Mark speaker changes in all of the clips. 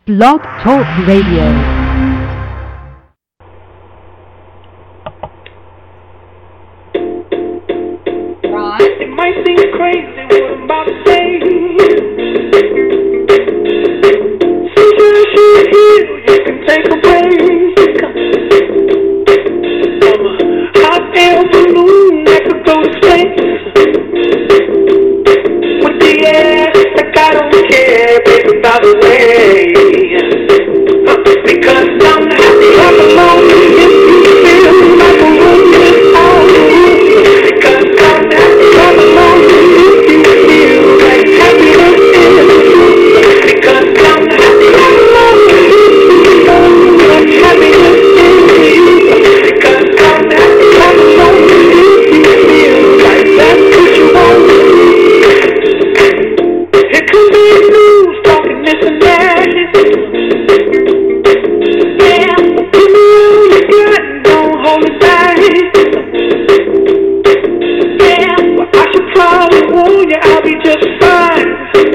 Speaker 1: Blog Talk Radio.
Speaker 2: It might seem crazy what I'm about to say. Sometimes you heal, you can take a break. I'm a hot air balloon that could go to space. With the air, like I don't care, baby, by the way. Because I'm happy, I'm alone. If you feel like a room without you. Because I'm happy, I'm alone. If you feel like happiness is the truth. Because I'm happy, I'm alone. If you feel like happiness is the youth. Because I'm happy, I'm alone. If you feel like that's what you want. It could be news talking this and that. Hold it back. Yeah, well, I should probably warn you, I'll be just fine.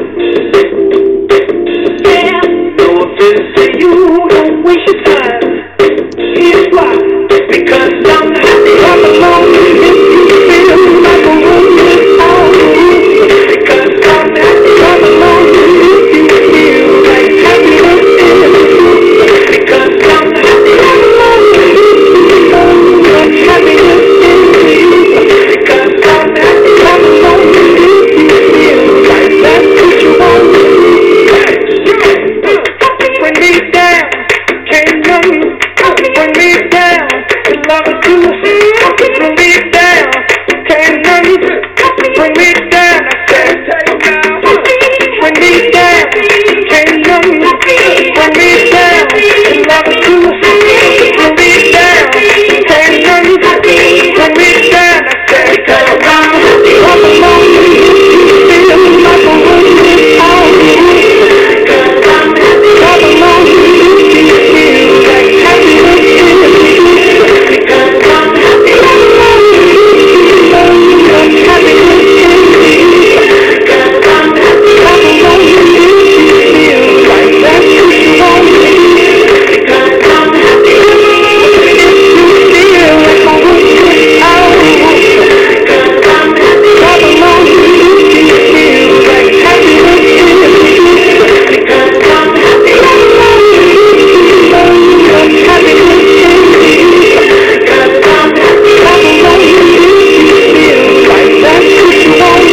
Speaker 2: Yeah, no offense to you, don't waste your time. Here's why. Because I'm happy, I'm alone. If you feel like a room without a roof. Because I'm happy, I'm alone. If you feel like happiness is the truth. Because I'm happy, I'm alone. Happiness is the youth. Because I'm happy, I'm alone. If you feel like that's what you want. Bring me down, can't know you. Bring me down, the love is too. Bring me down, can't know you. Bring me down, I said. Bring me down, can't know you. Bring me down, the love is too. Bring me down, can't know you. Bring me down, I said. Because I'm happy, I'm alone. If you feel like a room without a roof. Because I'm happy, I'm alone. If you feel like happiness is the truth. Because I'm happy, I'm alone. If you feel like happiness is the youth. Because I'm happy, I'm alone. If you feel like that's what you want. Because I'm happy, I'm alone. If you feel like a room without a roof. Because I'm happy, I'm alone. If you feel like happiness is the truth. Because I'm happy, I'm alone. If you feel like happiness is the youth. Because I'm happy, I'm alone. If you feel like that's what you want.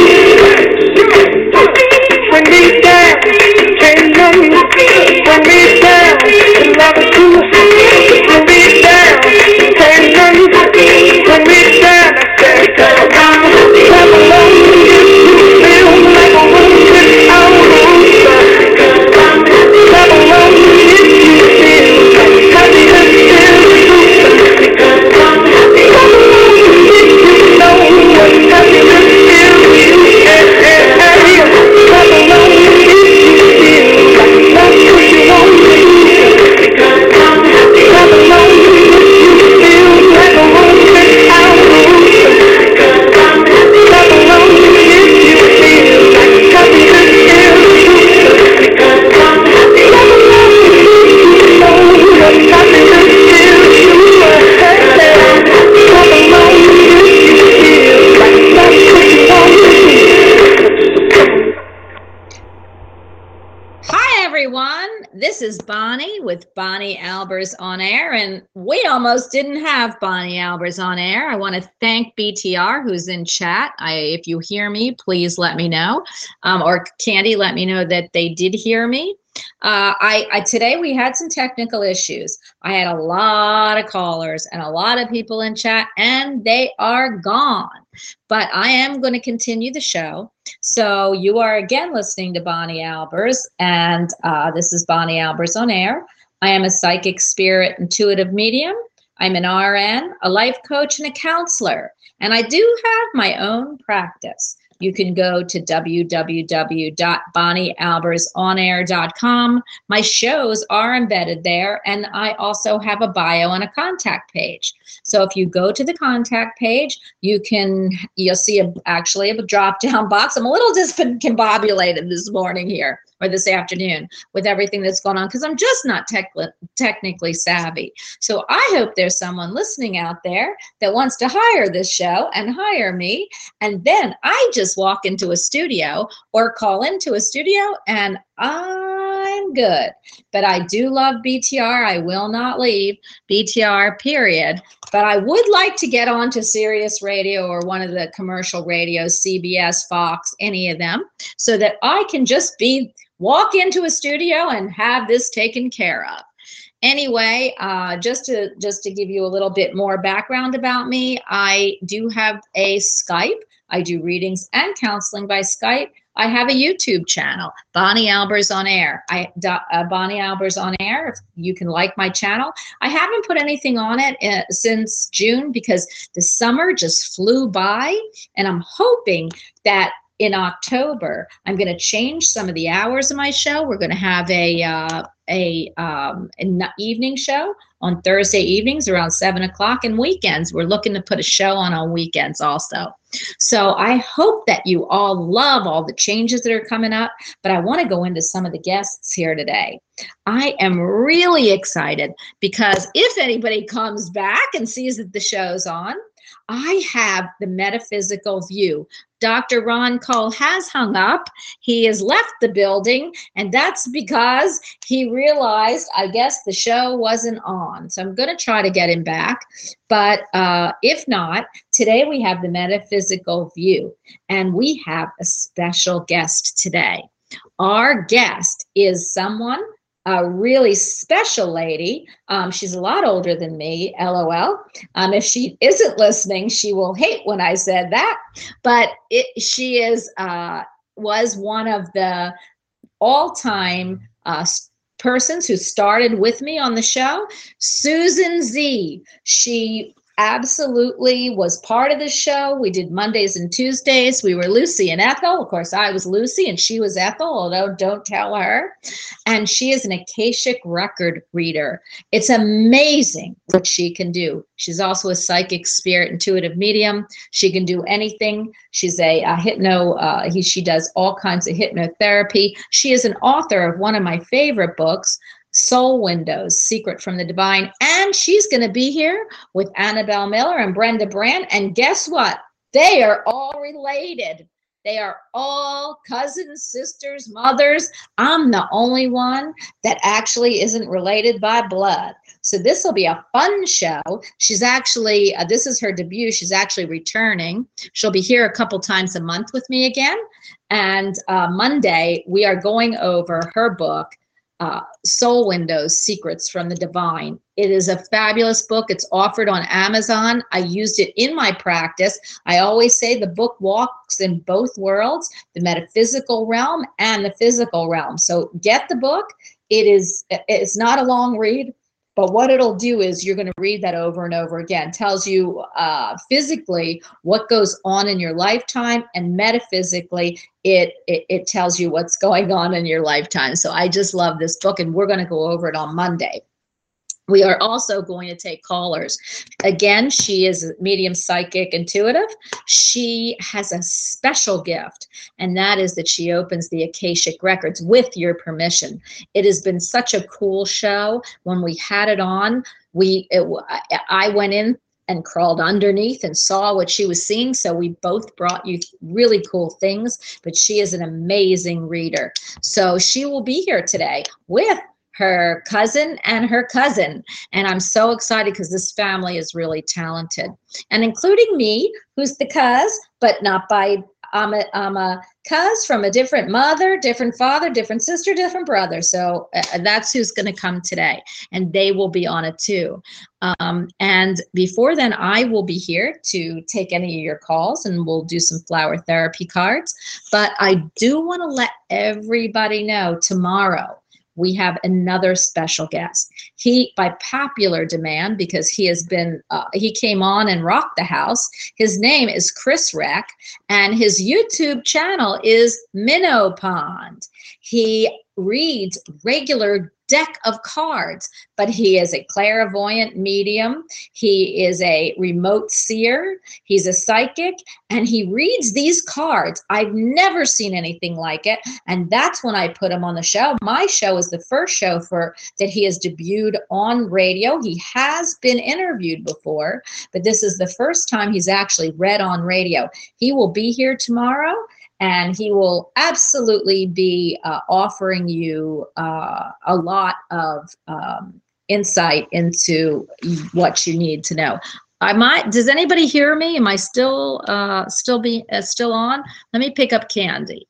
Speaker 2: Bring me down, can't know you. Bring me down, the love is too. Bring me down, can't know you. Bring me down, I said. Because I'm happy, I'm alone. If you feel like a room without a roof. Because I'm happy, I'm alone. If you feel like happiness is the truth. Because I'm happy, I'm alone. If you know what happiness is to you. I'm alone. If you feel like that's what you want. Because I'm happy, I'm alone. If you feel like a room without a roof. Because I'm happy, I'm alone. If you feel like happiness is the truth. Because I'm happy, I'm alone. If you know what happiness is to you. I'm alone. If you feel like that's what you want.
Speaker 3: Hi, everyone. This is Bonnie with Bonnie Albers on Air, and we almost didn't have Bonnie Albers on air. I want to thank BTR, who's in chat. If you hear me, please let me know, or Candy, let me know that they did hear me. Today we had some technical issues. I had a lot of callers and a lot of people in chat, and they are gone. But I am going to continue the show. So you are again listening to Bonnie Albers, and this is Bonnie Albers on Air. I am a psychic spirit intuitive medium. I'm an RN, a life coach, and a counselor. And I do have my own practice. You can go to www.bonniealbersonair.com. My shows are embedded there, and I also have a bio and a contact page. So if you go to the contact page, you'll see actually a drop-down box. I'm a little discombobulated this morning here. or this afternoon with everything that's going on because I'm just not technically savvy. So I hope there's someone listening out there that wants to hire this show and hire me. And then I just walk into a studio or call into a studio and I'm good. But I do love BTR. I will not leave BTR, period. But I would like to get on to Sirius Radio or one of the commercial radios, CBS, Fox, any of them, so that I can just walk into a studio and have this taken care of. Anyway, just to give you a little bit more background about me, I do have a Skype. I do readings and counseling by Skype. I have a YouTube channel, Bonnie Albers on Air. Bonnie Albers on Air, if you can like my channel. I haven't put anything on it since June because the summer just flew by, and I'm hoping that in October, I'm going to change some of the hours of my show. We're going to have an evening show on Thursday evenings around 7 o'clock, and weekends. We're looking to put a show on weekends also. So I hope that you all love all the changes that are coming up, but I want to go into some of the guests here today. I am really excited because if anybody comes back and sees that the show's on, I have the metaphysical view. Dr. Ron Cole has hung up. He has left the building, and that's because he realized, I guess, the show wasn't on. So I'm going to try to get him back. But if not, today we have the metaphysical view, and we have a special guest today. Our guest is someone, a really special lady. She's a lot older than me, LOL. If she isn't listening, she will hate when I said that. But she was one of the all-time persons who started with me on the show, Susan Z. She absolutely was part of the show. We did Mondays and Tuesdays. We were Lucy and Ethel. Of course, I was Lucy and she was Ethel, although don't tell her. And she is an Akashic record reader. It's amazing what she can do. She's also a psychic, spirit, intuitive medium. She can do anything. She's a she does all kinds of hypnotherapy. She is an author of one of my favorite books, Soul Windows, Secret from the Divine. And she's going to be here with Annabelle Miller and Brenda Brand. And guess what? They are all related. They are all cousins, sisters, mothers. I'm the only one that actually isn't related by blood. So this will be a fun show. She's actually, this is her debut. She's actually returning. She'll be here a couple times a month with me again. And Monday, we are going over her book, Soul Windows, Secrets from the Divine. It is a fabulous book. It's offered on Amazon. I used it in my practice. I always say the book walks in both worlds, the metaphysical realm and the physical realm. So get the book. It's not a long read, but what it'll do is you're going to read that over and over again. It tells you physically what goes on in your lifetime, and metaphysically it tells you what's going on in your lifetime. So I just love this book, and we're going to go over it on Monday. We are also going to take callers. Again, she is medium, psychic, intuitive. She has a special gift, and that is that she opens the Akashic records with your permission. It has been such a cool show. When we had it on, I went in and crawled underneath and saw what she was seeing. So we both brought you really cool things, but she is an amazing reader. So she will be here today with her cousin and her cousin. And I'm so excited because this family is really talented. And including me, who's the cuz, but not by, I'm a cuz from a different mother, different father, different sister, different brother. So that's who's going to come today. And they will be on it too. And before then, I will be here to take any of your calls, and we'll do some flower therapy cards. But I do want to let everybody know tomorrow, we have another special guest. He, by popular demand, because he has been, he came on and rocked the house. His name is Chris Reck, and his YouTube channel is Minnow Pond. He reads regular deck of cards, but he is a clairvoyant medium. He is a remote seer. He's a psychic, and he reads these cards. I've never seen anything like it, and that's when I put him on the show. My show is the first show that he has debuted on radio. He has been interviewed before, but this is the first time he's actually read on radio. He will be here tomorrow, and he will absolutely be offering you a lot of insight into what you need to know. Does anybody hear me? Am I still on? Let me pick up Candy.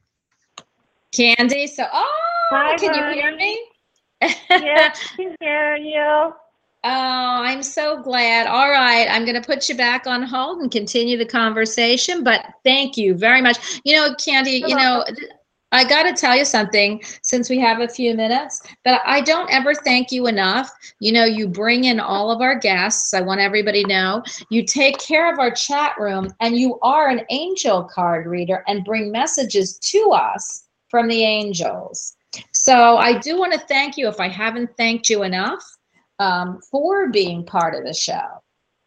Speaker 3: Candy,
Speaker 4: Hi,
Speaker 3: can
Speaker 4: honey.
Speaker 3: you hear me?
Speaker 4: Yes, I can hear you.
Speaker 3: Oh, I'm so glad. All right, I'm going to put you back on hold and continue the conversation, but thank you very much. Candy, I got to tell you something since we have a few minutes, but I don't ever thank you enough. You bring in all of our guests. I want everybody to know you take care of our chat room, and you are an angel card reader and bring messages to us from the angels. So I do want to thank you if I haven't thanked you enough. For being part of the show.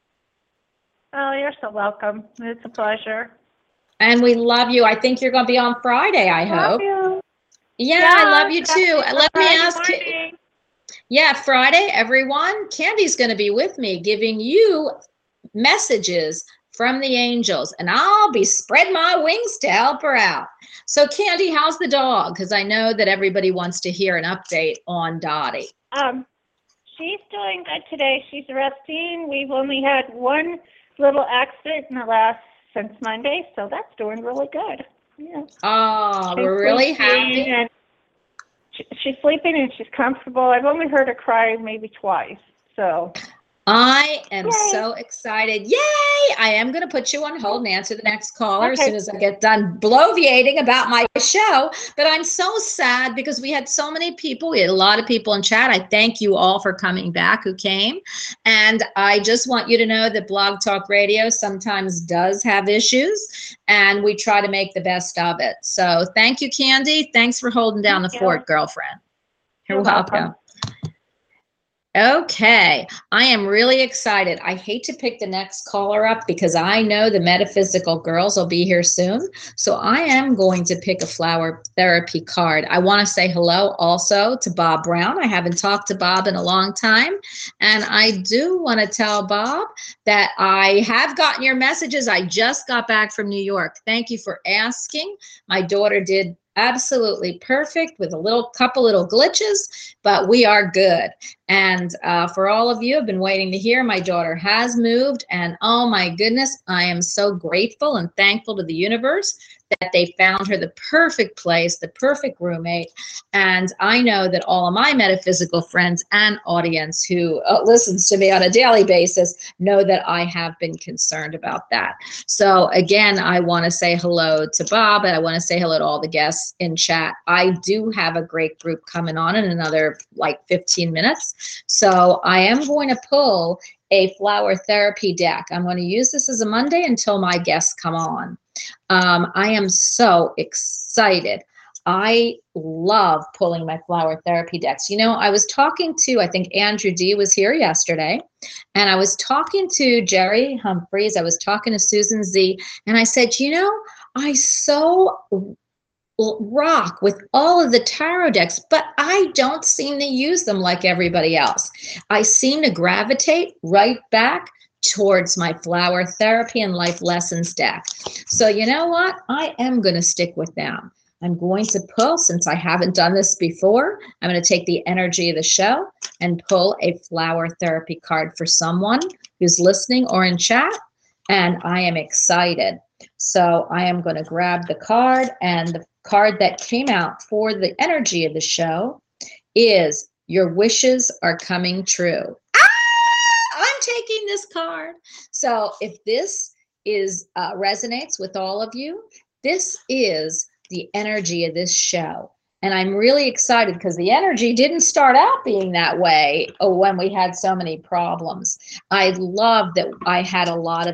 Speaker 4: Oh, you're so welcome. It's a pleasure.
Speaker 3: And we love you. I think you're going to be on Friday, I hope.
Speaker 4: Love you.
Speaker 3: Yeah, I love you too. Let me ask
Speaker 4: you.
Speaker 3: Yeah, Friday, everyone. Candy's going to be with me giving you messages from the angels, and I'll be spreading my wings to help her out. So, Candy, how's the dog? Because I know that everybody wants to hear an update on Dottie.
Speaker 4: She's doing good today. She's resting. We've only had one little accident since Monday, so that's doing really good. Yeah.
Speaker 3: Oh, we're really happy.
Speaker 4: And she's sleeping and she's comfortable. I've only heard her cry maybe twice. So
Speaker 3: I am
Speaker 4: Yay.
Speaker 3: so excited. Yay! I am going to put you on hold and answer the next caller as
Speaker 4: Okay.
Speaker 3: soon as I get done bloviating about my show. But I'm so sad because we had so many people. We had a lot of people in chat. I thank you all for coming back who came. And I just want you to know that Blog Talk Radio sometimes does have issues, and we try to make the best of it. So thank you, Candy. Thanks for holding down the fort, girlfriend. You're welcome. Okay, I am really excited. I hate to pick the next caller up because I know the metaphysical girls will be here soon. So I am going to pick a flower therapy card. I want to say hello also to Bob Brown. I haven't talked to Bob in a long time. And I do want to tell Bob that I have gotten your messages. I just got back from New York. Thank you for asking. My daughter did absolutely perfect with couple little glitches, but we are good. And for all of you who have been waiting to hear, my daughter has moved, and oh my goodness, I am so grateful and thankful to the universe that they found her the perfect place, the perfect roommate. And I know that all of my metaphysical friends and audience who listens to me on a daily basis know that I have been concerned about that. So again, I want to say hello to Bob, and I want to say hello to all the guests in chat. I do have a great group coming on in another 15 minutes. So I am going to pull a flower therapy deck. I'm going to use this as a Monday until my guests come on. I am so excited. I love pulling my flower therapy decks. I was talking to, I think Andrew D was here yesterday, and I was talking to Jerry Humphreys. I was talking to Susan Z, and I said, I so rock with all of the tarot decks, but I don't seem to use them like everybody else. I seem to gravitate right back towards my flower therapy and life lessons deck. So you know what? I am going to stick with them. I'm going to pull, since I haven't done this before, I'm going to take the energy of the show and pull a flower therapy card for someone who's listening or in chat. And I am excited. So I am going to grab the card, and the card that came out for the energy of the show is Your Wishes Are Coming True. I'm taking this card. So if this resonates with all of you, this is the energy of this show. And I'm really excited because the energy didn't start out being that way when we had so many problems. I love that I had a lot of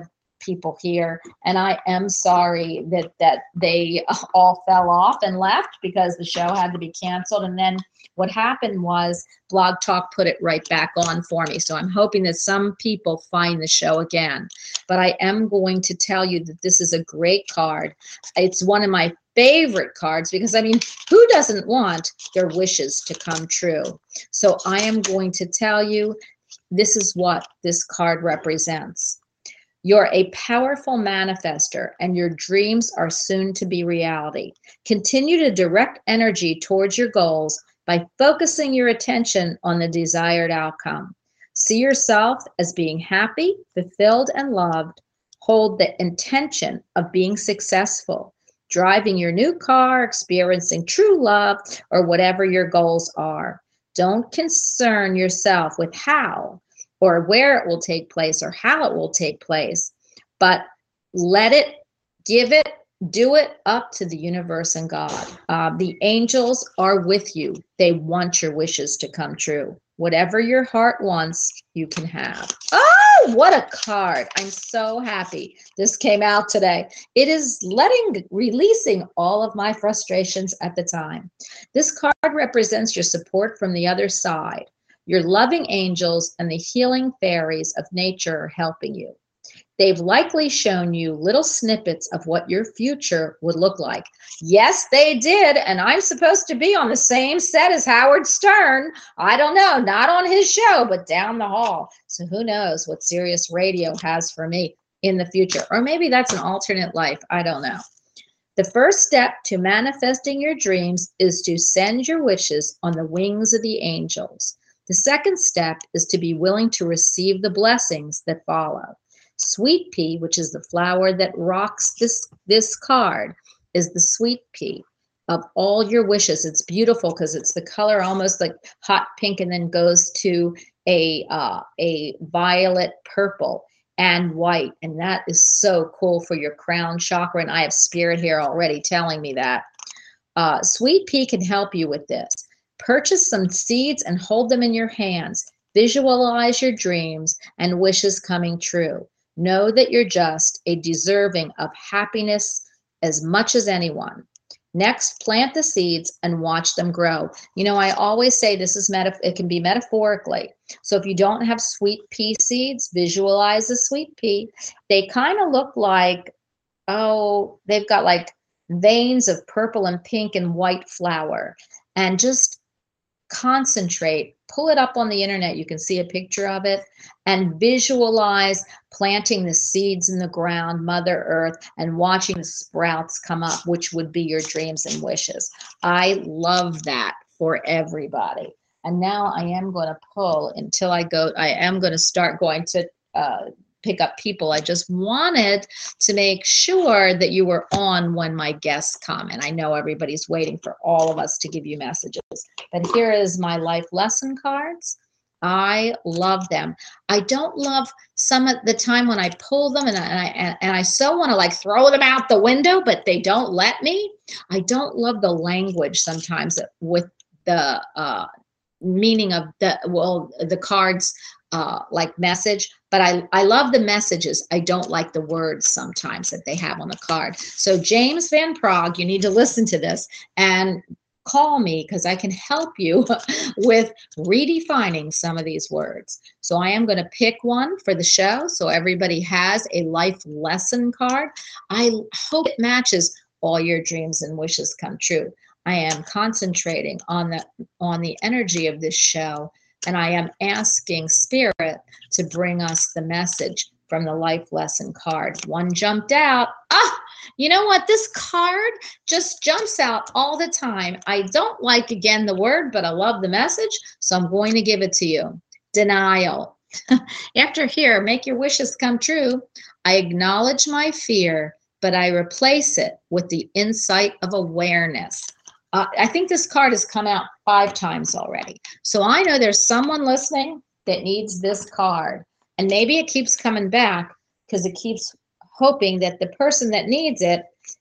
Speaker 3: people here, and I am sorry that they all fell off and left because the show had to be canceled. And then what happened was Blog Talk put it right back on for me. So I'm hoping that some people find the show again. But I am going to tell you that this is a great card. It's one of my favorite cards because, I mean, who doesn't want their wishes to come true? So I am going to tell you, this is what this card represents. You're a powerful manifester, and your dreams are soon to be reality. Continue to direct energy towards your goals by focusing your attention on the desired outcome. See yourself as being happy, fulfilled, and loved. Hold the intention of being successful, driving your new car, experiencing true love, or whatever your goals are. Don't concern yourself with how or where it will take place or how it will take place, but let it, give it, do it up to the universe and God. The angels are with you. They want your wishes to come true. Whatever your heart wants, you can have. Oh, what a card. I'm so happy this came out today. It is releasing all of my frustrations at the time. This card represents your support from the other side. Your loving angels and the healing fairies of nature are helping you. They've likely shown you little snippets of what your future would look like. Yes, they did. And I'm supposed to be on the same set as Howard Stern. I don't know, not on his show, but down the hall. So who knows what Sirius Radio has for me in the future? Or maybe that's an alternate life. I don't know. The first step to manifesting your dreams is to send your wishes on the wings of the angels. The second step is to be willing to receive the blessings that follow. Sweet pea, which is the flower that rocks this card, is the sweet pea of all your wishes. It's beautiful because it's the color almost like hot pink and then goes to a violet purple and white. And that is so cool for your crown chakra. And I have spirit here already telling me that. Sweet pea can help you with this. Purchase some seeds and hold them in your hands. Visualize your dreams and wishes coming true. Know that you're just a deserving of happiness as much as anyone. Next, plant the seeds and watch them grow. You know, I always say this is it can be metaphorically. So if you don't have sweet pea seeds, visualize the sweet pea. They kind of look like, they've got like veins of purple and pink and white flower. And just concentrate, pull it up on the internet. You can see a picture of it and visualize planting the seeds in the ground, Mother Earth, and watching the sprouts come up, which would be your dreams and wishes. I love that for everybody. And now I am going to pull until I am going to start going to pick up people. I just wanted to make sure that you were on when my guests come. And I know everybody's waiting for all of us to give you messages. But here is my life lesson cards. I love them. I don't love some of the time when I pull them and I so want to like throw them out the window, but they don't let me. I don't love the language sometimes with the meaning of the cards like message, but I love the messages. I don't like the words sometimes that they have on the card. So James Van Prague, you need to listen to this and call me because I can help you with redefining some of these words. So I am going to pick one for the show so everybody has a life lesson card. I hope it matches all your dreams and wishes come true. I am concentrating on the energy of this show, and I am asking Spirit to bring us the message from the life lesson card. One jumped out. You know what? This card just jumps out all the time. I don't like, again, the word, but I love the message, so I'm going to give it to you. Denial. After here, make your wishes come true. I acknowledge my fear, but I replace it with the insight of awareness. I think this card has come out 5 times already. So I know there's someone listening that needs this card. And maybe it keeps coming back because it keeps hoping that the person that needs it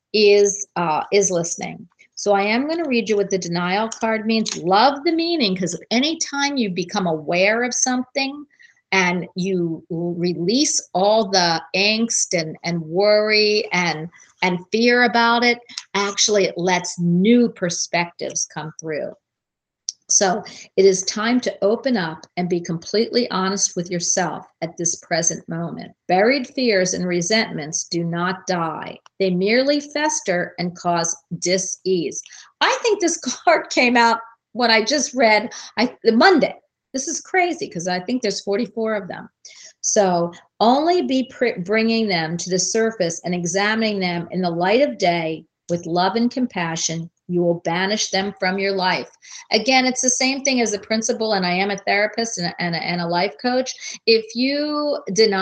Speaker 3: is listening. So I am going to read you what the denial card means. Love the meaning, because anytime you become aware of something, and you release all the angst and worry and fear about it, actually it lets new perspectives come through. So it is time to open up and be completely honest with yourself at this present moment. Buried fears and resentments do not die. They merely fester and cause dis-ease. I think this card came out when I just read the Monday. This is crazy because I think there's 44 of them. So only be bringing them to the surface and examining them in the light of day with love and compassion. You will banish them from your life. Again, it's the same thing as a principal, and I am a therapist and a life coach. If you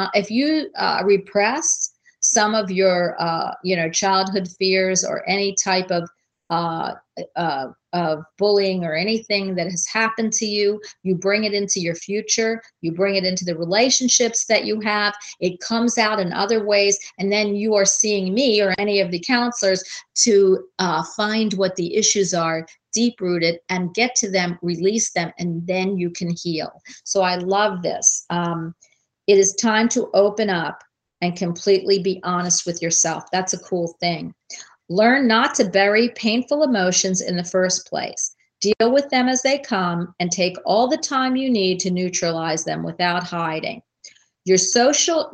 Speaker 3: repress some of your childhood fears or any type of bullying or anything that has happened to you, you bring it into your future, you bring it into the relationships that you have, it comes out in other ways, and then you are seeing me or any of the counselors to find what the issues are, deep rooted, and get to them, release them, and then you can heal. So I love this. It is time to open up and completely be honest with yourself. That's a cool thing. Learn not to bury painful emotions in the first place. Deal with them as they come and take all the time you need to neutralize them without hiding. Your soul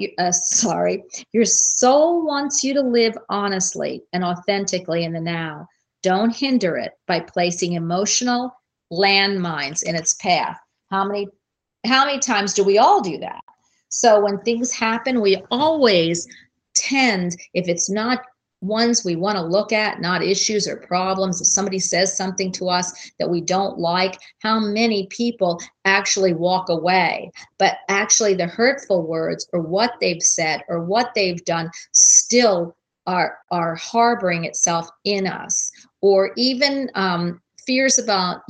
Speaker 3: wants you to live honestly and authentically in the now. Don't hinder it by placing emotional landmines in its path. How many times do we all do that? So when things happen, we always tend, if it's not ones we want to look at, not issues or problems, if somebody says something to us that we don't like, how many people actually walk away? But actually the hurtful words or what they've said or what they've done still are harboring itself in us. Or even fears about,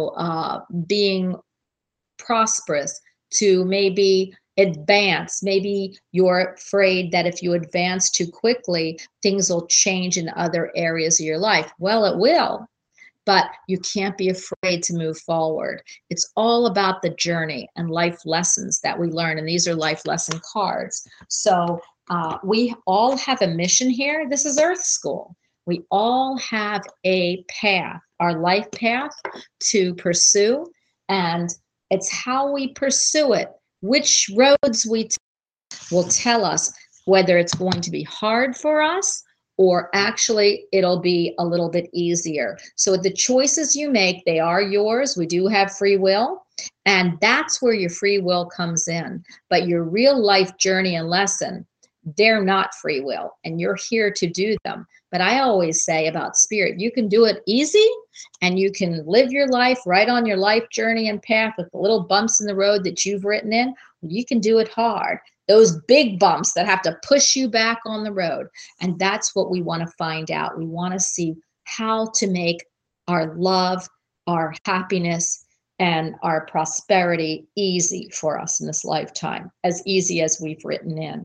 Speaker 3: being prosperous to maybe advance. Maybe you're afraid that if you advance too quickly, things will change in other areas of your life. Well, it will, but you can't be afraid to move forward. It's all about the journey and life lessons that we learn. And these are life lesson cards. So we all have a mission here. This is Earth School. We all have a path, our life path to pursue. And it's how we pursue it. Which roads we take will tell us whether it's going to be hard for us or actually it'll be a little bit easier. So the choices you make, they are yours. We do have free will, and that's where your free will comes in. But your real life journey and lesson, they're not free will, and you're here to do them. But I always say about spirit, you can do it easy and you can live your life right on your life journey and path with the little bumps in the road that you've written in. You can do it hard. Those big bumps that have to push you back on the road. And that's what we want to find out. We want to see how to make our love, our happiness, and our prosperity easy for us in this lifetime, as easy as we've written in.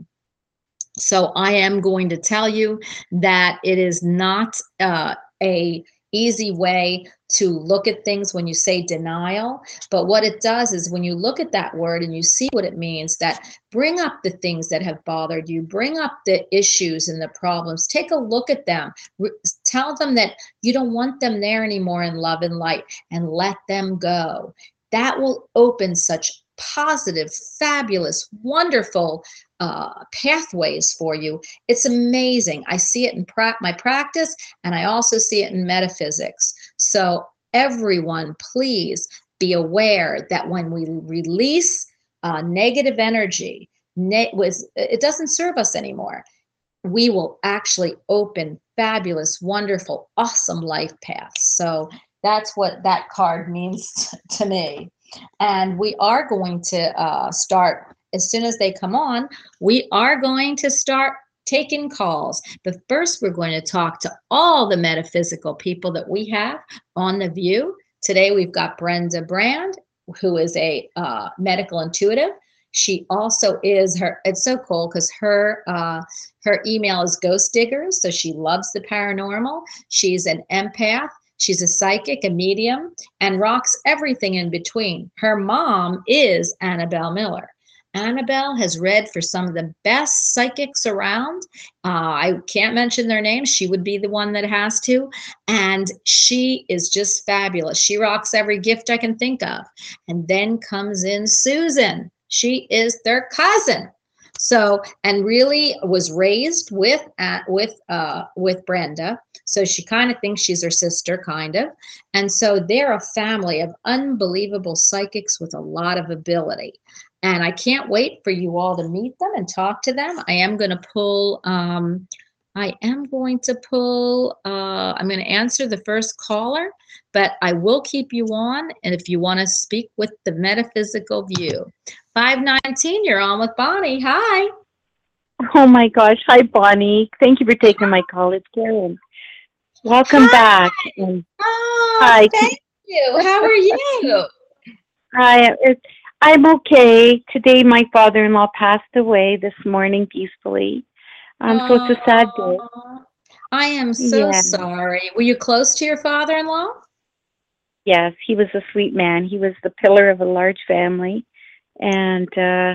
Speaker 3: So I am going to tell you that it is not a easy way to look at things when you say denial. But what it does is when you look at that word and you see what it means, that bring up the things that have bothered you, bring up the issues and the problems, take a look at them, tell them that you don't want them there anymore in love and light, and let them go. That will open such positive, fabulous, wonderful pathways for you. It's amazing. I see it in my practice, and I also see it in metaphysics. So everyone, please be aware that when we release negative energy, it doesn't serve us anymore. We will actually open fabulous, wonderful, awesome life paths. So that's what that card means to me. And we are going to start, as soon as they come on, we are going to start taking calls. But first, we're going to talk to all the metaphysical people that we have on The View. Today, we've got Brenda Brand, who is a medical intuitive. She also is it's so cool because her email is Ghost Diggers, so she loves the paranormal. She's an empath. She's a psychic, a medium, and rocks everything in between. Her mom is Annabelle Miller. Annabelle has read for some of the best psychics around. I can't mention their names. She would be the one that has to. And she is just fabulous. She rocks every gift I can think of. And then comes in Susan. She is their cousin. So, and really was raised with Brenda. So she kind of thinks she's her sister, kind of. And so they're a family of unbelievable psychics with a lot of ability. And I can't wait for you all to meet them and talk to them. I am going to pull, I'm going to answer the first caller, but I will keep you on. And if you want to speak with the metaphysical view, 519, you're on with Bonnie. Hi.
Speaker 5: Oh my gosh. Hi, Bonnie. Thank you for taking my call. It's Karen. Welcome back. And
Speaker 3: hi. Thank you. How are you?
Speaker 5: Hi. I'm okay. Today, my father-in-law passed away this morning peacefully. So it's a sad day.
Speaker 3: I am so sorry. Were you close to your father-in-law?
Speaker 5: Yes, he was a sweet man. He was the pillar of a large family. And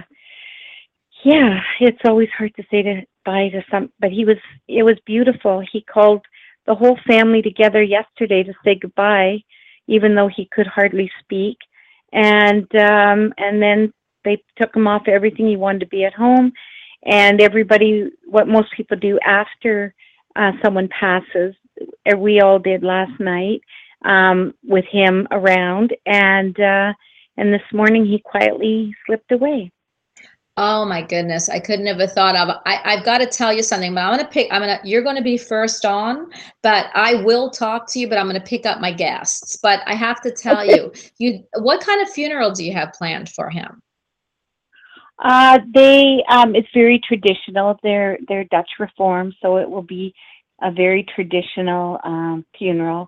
Speaker 5: it's always hard to say goodbye to some, but it was beautiful. He called the whole family together yesterday to say goodbye, even though he could hardly speak. And then they took him off everything. He wanted to be at home. And everybody, what most people do after someone passes, we all did last night with him around. And this morning he quietly slipped away.
Speaker 3: Oh my goodness. I couldn't have thought of it. I've got to tell you something, but you're going to be first on, but I will talk to you, but I'm going to pick up my guests. But I have to tell you, what kind of funeral do you have planned for him?
Speaker 5: It's very traditional. They're Dutch Reformed, so it will be a very traditional funeral.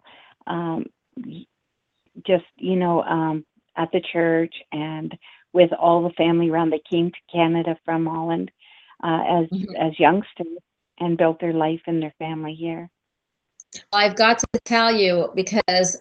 Speaker 5: Just, at the church and with all the family around. They came to Canada from Holland as youngsters and built their life and their family here.
Speaker 3: I've got to tell you, because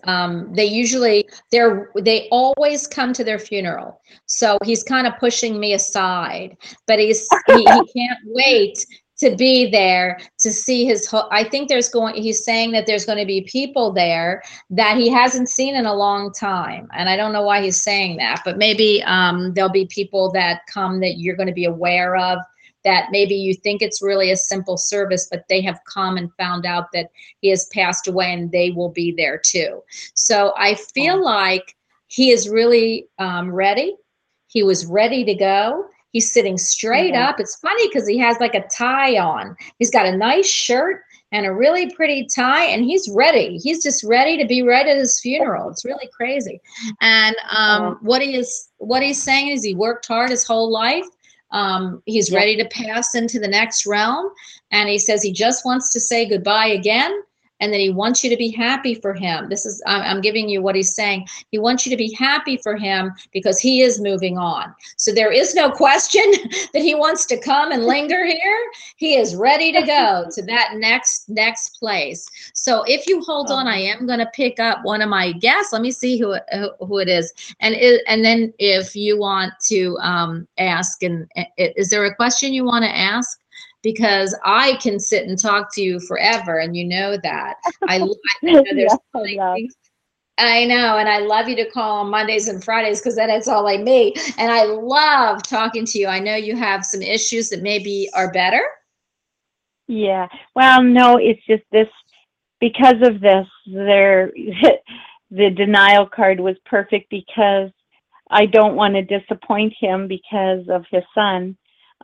Speaker 3: they always come to their funeral. So he's kind of pushing me aside, but he can't wait to be there to see I think he's saying that there's going to be people there that he hasn't seen in a long time. And I don't know why he's saying that, but maybe there'll be people that come that you're going to be aware of, that maybe you think it's really a simple service, but they have come and found out that he has passed away and they will be there too. So I feel like he is really ready. He was ready to go. He's sitting straight up. It's funny because he has like a tie on. He's got a nice shirt and a really pretty tie, and he's ready. He's just ready to be right at his funeral. It's really crazy. And what he's saying is he worked hard his whole life. He's ready to pass into the next realm. And he says he just wants to say goodbye again. And that he wants you to be happy for him. I'm giving you what he's saying. He wants you to be happy for him because he is moving on. So there is no question that he wants to come and linger here. He is ready to go to that next place. So if you hold on, I am going to pick up one of my guests. Let me see who it is. And then if you want to ask, and is there a question you want to ask? Because I can sit and talk to you forever, and you know that. I know there's I know, and I love you to call on Mondays and Fridays because then it's all like me. And I love talking to you. I know you have some issues that maybe are better.
Speaker 5: Yeah. Well, no, it's just this. Because of this, the denial card was perfect because I don't want to disappoint him because of his son.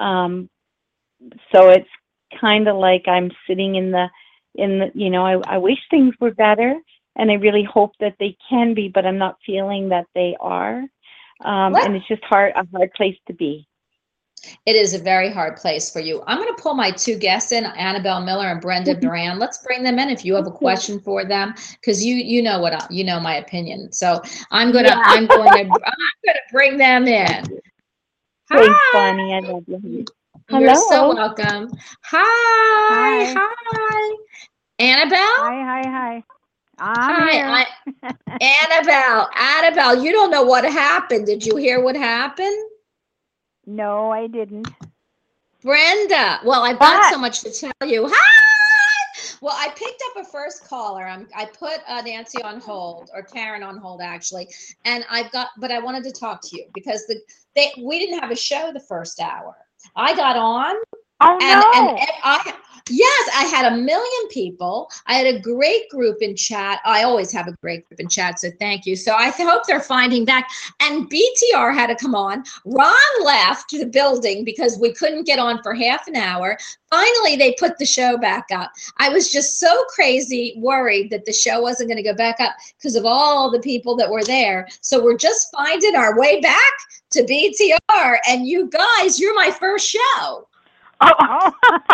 Speaker 5: So it's kind of like I'm sitting in the, I wish things were better and I really hope that they can be, but I'm not feeling that they are. And it's just a hard place to be.
Speaker 3: It is a very hard place for you. I'm going to pull my two guests in, Annabelle Miller and Brenda Duran. Let's bring them in if you have a question for them, because you know my opinion. So I'm going to bring them in.
Speaker 5: Thanks, Bonnie. I love you.
Speaker 3: Hello. You're so welcome. Hi. Annabelle?
Speaker 6: Hi.
Speaker 3: Hi. Annabelle, you don't know what happened. Did you hear what happened?
Speaker 6: No, I didn't.
Speaker 3: Brenda. Well, I've got so much to tell you. Hi! Well, I picked up a first caller. I put Nancy on hold, or Karen on hold, actually. And but I wanted to talk to you because we didn't have a show the first hour. I got on.
Speaker 6: Oh, no.
Speaker 3: And yes, I had 1 million people. I had a great group in chat. I always have a great group in chat, so thank you. So I hope they're finding back. And BTR had to come on. Ron left the building because we couldn't get on for half an hour. Finally, they put the show back up. I was just so crazy worried that the show wasn't going to go back up because of all the people that were there. So we're just finding our way back to BTR. And you guys, you're my first show.
Speaker 6: Oh.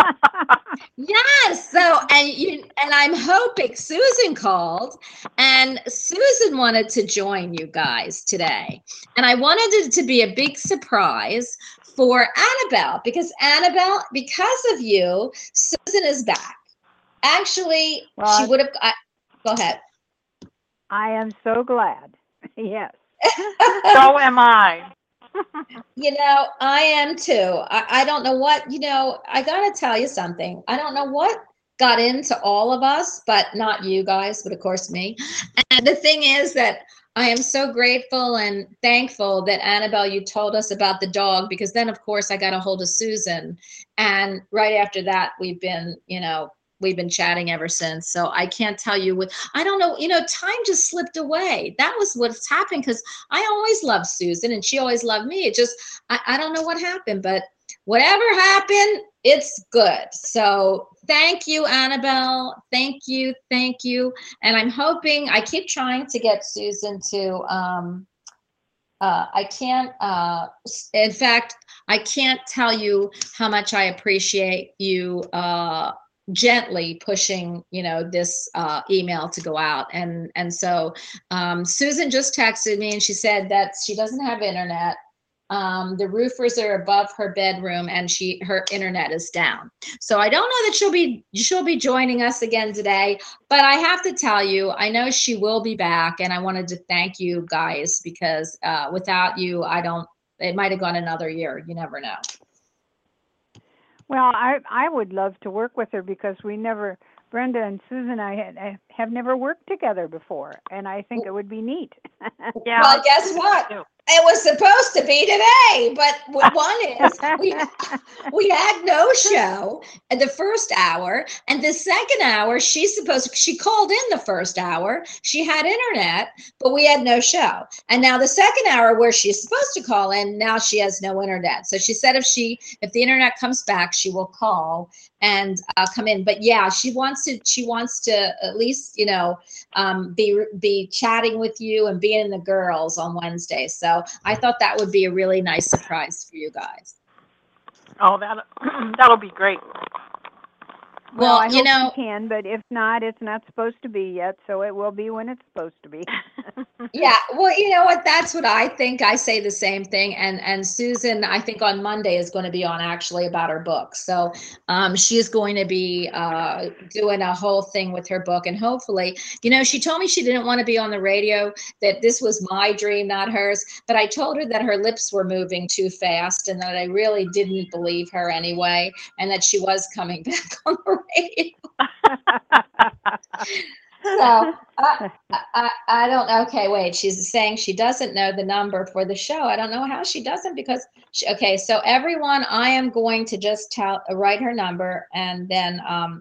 Speaker 3: Yes. So, and I'm hoping Susan called, and Susan wanted to join you guys today. And I wanted it to be a big surprise for Annabelle, because Annabelle, because of you, Susan is back. Actually,
Speaker 6: Well,
Speaker 3: she would have, go ahead.
Speaker 6: I am so glad. Yes.
Speaker 7: So am I.
Speaker 3: You know, I am too. I don't know what, I got to tell you something. I don't know what got into all of us, but not you guys, but of course me. And the thing is that I am so grateful and thankful that Annabelle, you told us about the dog, because then of course I got a hold of Susan. And right after that, we've been chatting ever since. So I can't tell you I don't know, time just slipped away. That was what's happened, because I always loved Susan and she always loved me. It just, I don't know what happened, but whatever happened, it's good. So thank you, Annabelle. Thank you. Thank you. And I'm hoping, I keep trying to get Susan to, I can't, in fact, I can't tell you how much I appreciate you, gently pushing, this email to go out. And so Susan just texted me and she said that she doesn't have internet. The roofers are above her bedroom and her internet is down. So I don't know that she'll be joining us again today, but I have to tell you, I know she will be back. And I wanted to thank you guys, because without you, it might have gone another year. You never know.
Speaker 6: Well, I would love to work with her, because Brenda and Susan, I have never worked together before, and I think it would be neat.
Speaker 7: Yeah.
Speaker 3: Well, guess what? It was supposed to be today, but one is we had no show at the first hour, and the second hour she called in the first hour. She had internet, but we had no show. And now the second hour where she's supposed to call in, now she has no internet. So she said if the internet comes back, she will call and come in. But yeah, she wants to at least be chatting with you and being in the girls on Wednesday. So I thought that would be a really nice surprise for you guys.
Speaker 7: Oh, that'll be great.
Speaker 6: Well, I hope you can, but if not, it's not supposed to be yet, so it will be when it's supposed to be.
Speaker 3: Yeah, well, you know what? That's what I think. I say the same thing. And Susan, I think on Monday is going to be on actually about her book. So she is going to be doing a whole thing with her book. And hopefully, she told me she didn't want to be on the radio, that this was my dream, not hers. But I told her that her lips were moving too fast and that I really didn't believe her anyway, and that she was coming back on the radio. So I don't know. Okay, wait. She's saying she doesn't know the number for the show. I don't know how she doesn't, because okay. So everyone, I am going to just write her number, and then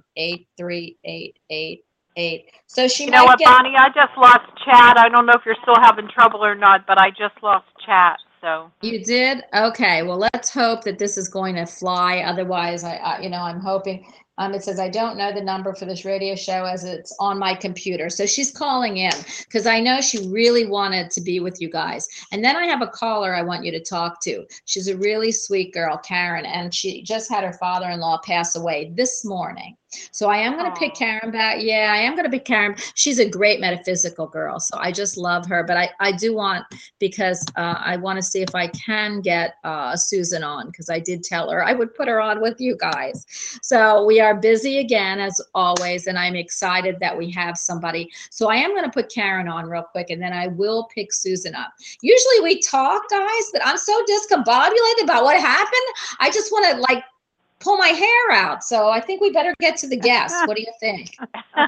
Speaker 3: 83888. So she.
Speaker 7: You know what, Bonnie? I just lost chat. I don't know if you're still having trouble or not, but I just lost chat. So
Speaker 3: you did? Okay. Well, let's hope that this is going to fly. Otherwise, I'm hoping. It says, I don't know the number for this radio show as it's on my computer. So she's calling in because I know she really wanted to be with you guys. And then I have a caller I want you to talk to. She's a really sweet girl, Karen, and she just had her father-in-law pass away this morning. So I am going to pick Karen back. Yeah, I am going to pick Karen. She's a great metaphysical girl. So I just love her. But I do want, because I want to see if I can get Susan on, because I did tell her I would put her on with you guys. So we are busy again, as always, and I'm excited that we have somebody. So I am going to put Karen on real quick, and then I will pick Susan up. Usually we talk, guys, but I'm so discombobulated about what happened. I just want to like pull my hair out. So I think we better get to the guests. What do you think?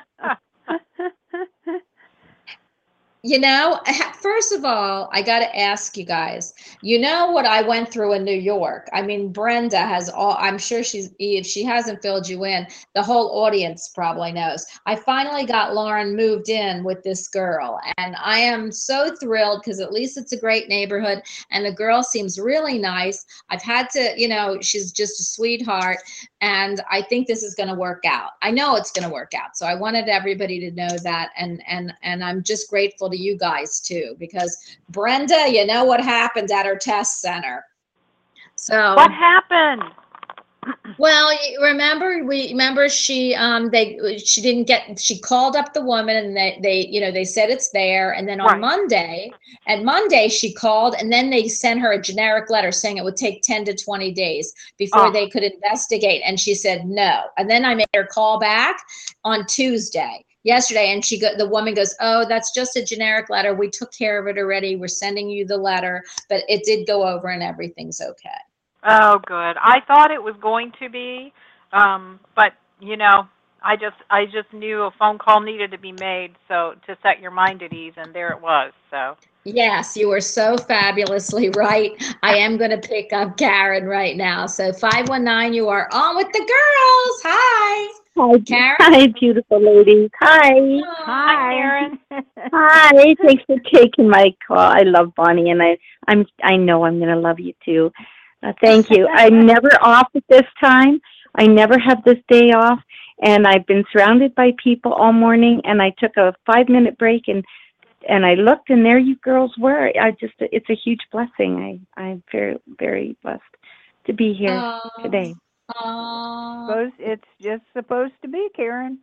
Speaker 3: You know, first of all, I got to ask you guys, you know what I went through in New York? I mean, Brenda has all, I'm sure if she hasn't filled you in, the whole audience probably knows. I finally got Lauren moved in with this girl, and I am so thrilled because at least it's a great neighborhood and the girl seems really nice. I've had to, you know, she's just a sweetheart, and I think this is going to work out. I know it's going to work out. So I wanted everybody to know that, and I'm just grateful to you guys too, because Brenda, you know what happened at her test center. So
Speaker 7: What happened?
Speaker 3: well, remember she didn't get, she called up the woman, and they said it's there, and then on
Speaker 7: Right.
Speaker 3: Monday she called, and then they sent her a generic letter saying it would take 10 to 20 days before they could investigate, and she said no. And then I made her call back on yesterday, and the woman goes, oh, that's just a generic letter, we took care of it already, we're sending you the letter, but it did go over and everything's okay.
Speaker 7: Oh, good. I thought it was going to be, but you know, I just knew a phone call needed to be made, so to set your mind at ease, and there it was. So
Speaker 3: yes, you were so fabulously right. I am going to pick up Karen right now. So 519, you are on with the girls. Hi.
Speaker 5: Hi,
Speaker 3: Karen.
Speaker 5: hi, beautiful ladies. Hi.
Speaker 7: Hi, Karen.
Speaker 5: Hi. Thanks for taking my call. I love Bonnie, and I know I'm going to love you too. Thank you. I'm never off at this time. I never have this day off, and I've been surrounded by people all morning, and I took a 5-minute break, and I looked, and there you girls were. It's a huge blessing. I'm very, very blessed to be here today.
Speaker 6: It's just supposed to be, Karen.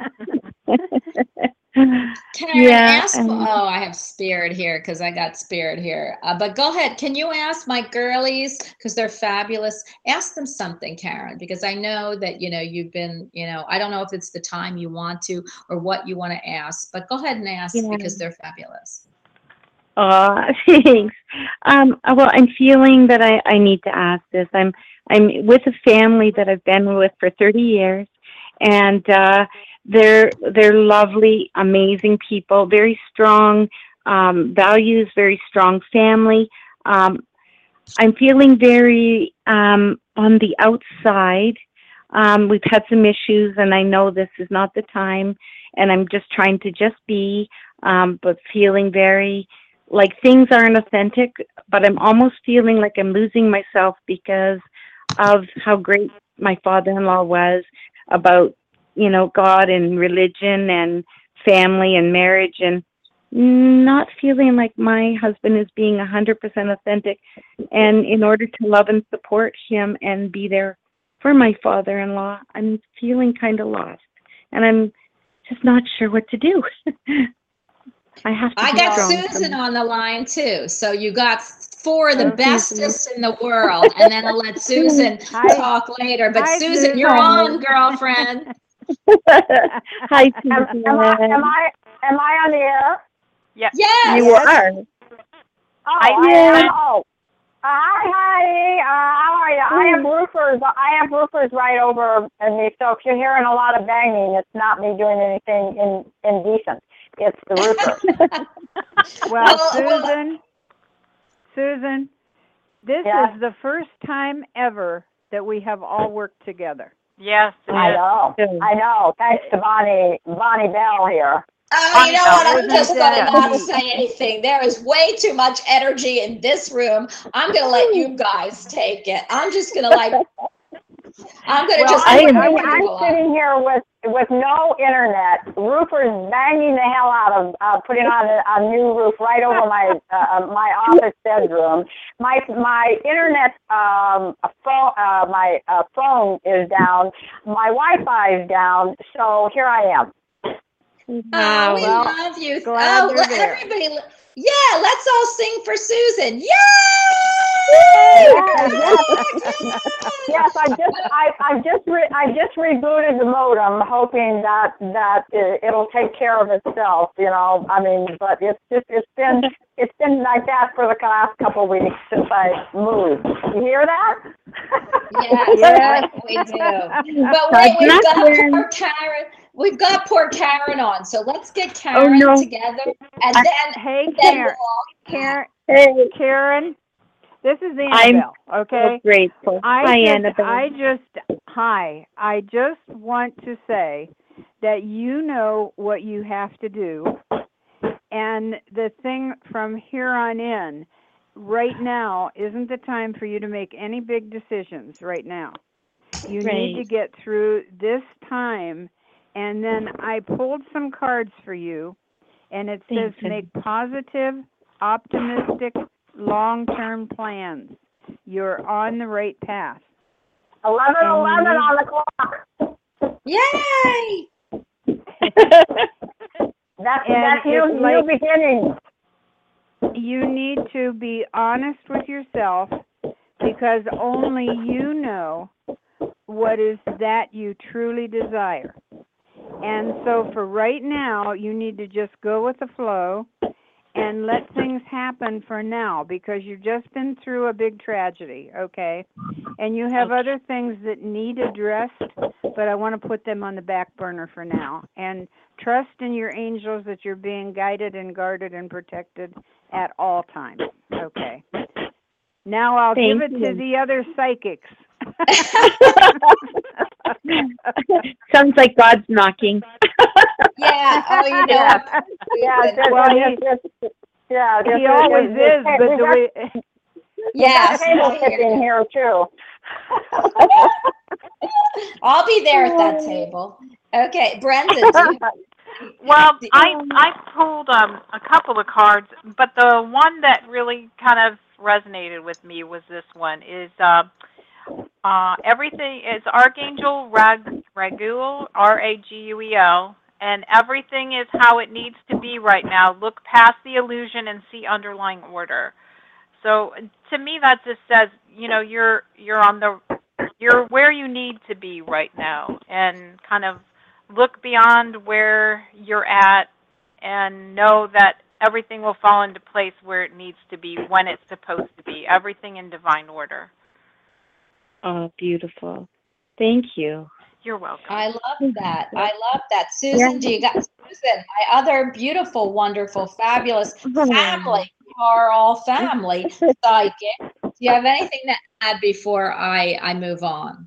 Speaker 3: Karen, ask. I have Spirit here because I got Spirit here. But go ahead. Can you ask my girlies, because they're fabulous? Ask them something, Karen, because I know that, you've been, I don't know if it's the time you want to or what you want to ask, but go ahead and ask because they're fabulous.
Speaker 5: Thanks. Well, I'm feeling that I need to ask this. I'm with a family that I've been with for 30 years, and they're lovely, amazing people, very strong values, very strong family. I'm feeling very on the outside. We've had some issues, and I know this is not the time, and I'm just trying to just be, but feeling very like things aren't authentic, but I'm almost feeling like I'm losing myself because of how great my father-in-law was about, God and religion and family and marriage, and not feeling like my husband is being 100% authentic. And in order to love and support him and be there for my father-in-law, I'm feeling kind of lost, and I'm just not sure what to do. I
Speaker 3: got Susan on the line too. So you got 4 of the bestest in the world, and then I'll let Susan talk later. But Susan, you're on, girlfriend.
Speaker 5: Hi, Susan.
Speaker 8: Am I on the air?
Speaker 7: Yes.
Speaker 5: You are.
Speaker 8: Oh, hi. How are you? I have roofers right over me, so if you're hearing a lot of banging, it's not me doing anything indecent. It's the roofer.
Speaker 6: Well, Susan, this is the first time ever that we have all worked together.
Speaker 7: Yes,
Speaker 8: I know. Thanks to Bonnie Bell here.
Speaker 3: Oh, you know what? I'm just going to not say anything. There is way too much energy in this room. I'm going to let you guys take it. I'm just going to I'm sitting here with
Speaker 8: with no internet. Roofer's banging the hell out of putting on a new roof right over my my office bedroom. My internet phone is down. My Wi-Fi is down. So here I am.
Speaker 3: Oh, we
Speaker 6: Well,
Speaker 3: love you.
Speaker 6: glad
Speaker 3: Oh,
Speaker 6: you're there.
Speaker 3: everybody, yeah, let's all sing for Susan. Yay!
Speaker 8: Yes, I just rebooted the modem, hoping that it'll take care of itself. You know, I mean, but it's been like that for the last couple of weeks since I moved. You hear that?
Speaker 3: Yes, we do. But wait, we've got poor Karen. We've got poor Karen on, so let's get Karen together, and then
Speaker 6: Hey,
Speaker 3: then
Speaker 6: Karen. This is Annabelle. Okay.
Speaker 5: So grateful. Hi, Annabelle.
Speaker 6: I just want to say that you know what you have to do, and the thing from here on in, right now isn't the time for you to make any big decisions right now. You need to get through this time, and then I pulled some cards for you, and it says make positive, optimistic, long-term plans. You're on the right path.
Speaker 8: 11:11 on the clock.
Speaker 3: Yay!
Speaker 8: That's new beginning.
Speaker 6: You need to be honest with yourself, because only you know what is that you truly desire. And so for right now, you need to just go with the flow and let things happen for now, because you've just been through a big tragedy, okay? And you have other things that need addressed, but I want to put them on the back burner for now. And trust in your angels that you're being guided and guarded and protected at all times, okay? Now I'll give it to the other psychics.
Speaker 5: Sounds like God's knocking.
Speaker 3: Yeah. Oh, you know.
Speaker 6: He always is, but do we?
Speaker 3: Yes.
Speaker 8: Table tipping here too.
Speaker 3: I'll be there at that table. Okay, Brenda.
Speaker 7: Well, I pulled a couple of cards, but the one that really kind of resonated with me was this one. Is everything is Archangel Raguel, Raguel, and everything is how it needs to be right now. Look past the illusion and see underlying order. So to me, that just says, you know, you're where you need to be right now, and kind of look beyond where you're at and know that everything will fall into place where it needs to be when it's supposed to be. Everything in divine order.
Speaker 5: Oh, beautiful. Thank you.
Speaker 7: You're welcome.
Speaker 3: I love that. Susan, do you got Susan, my other beautiful, wonderful, fabulous family, are all family psychic. Do you have anything to add before I move on?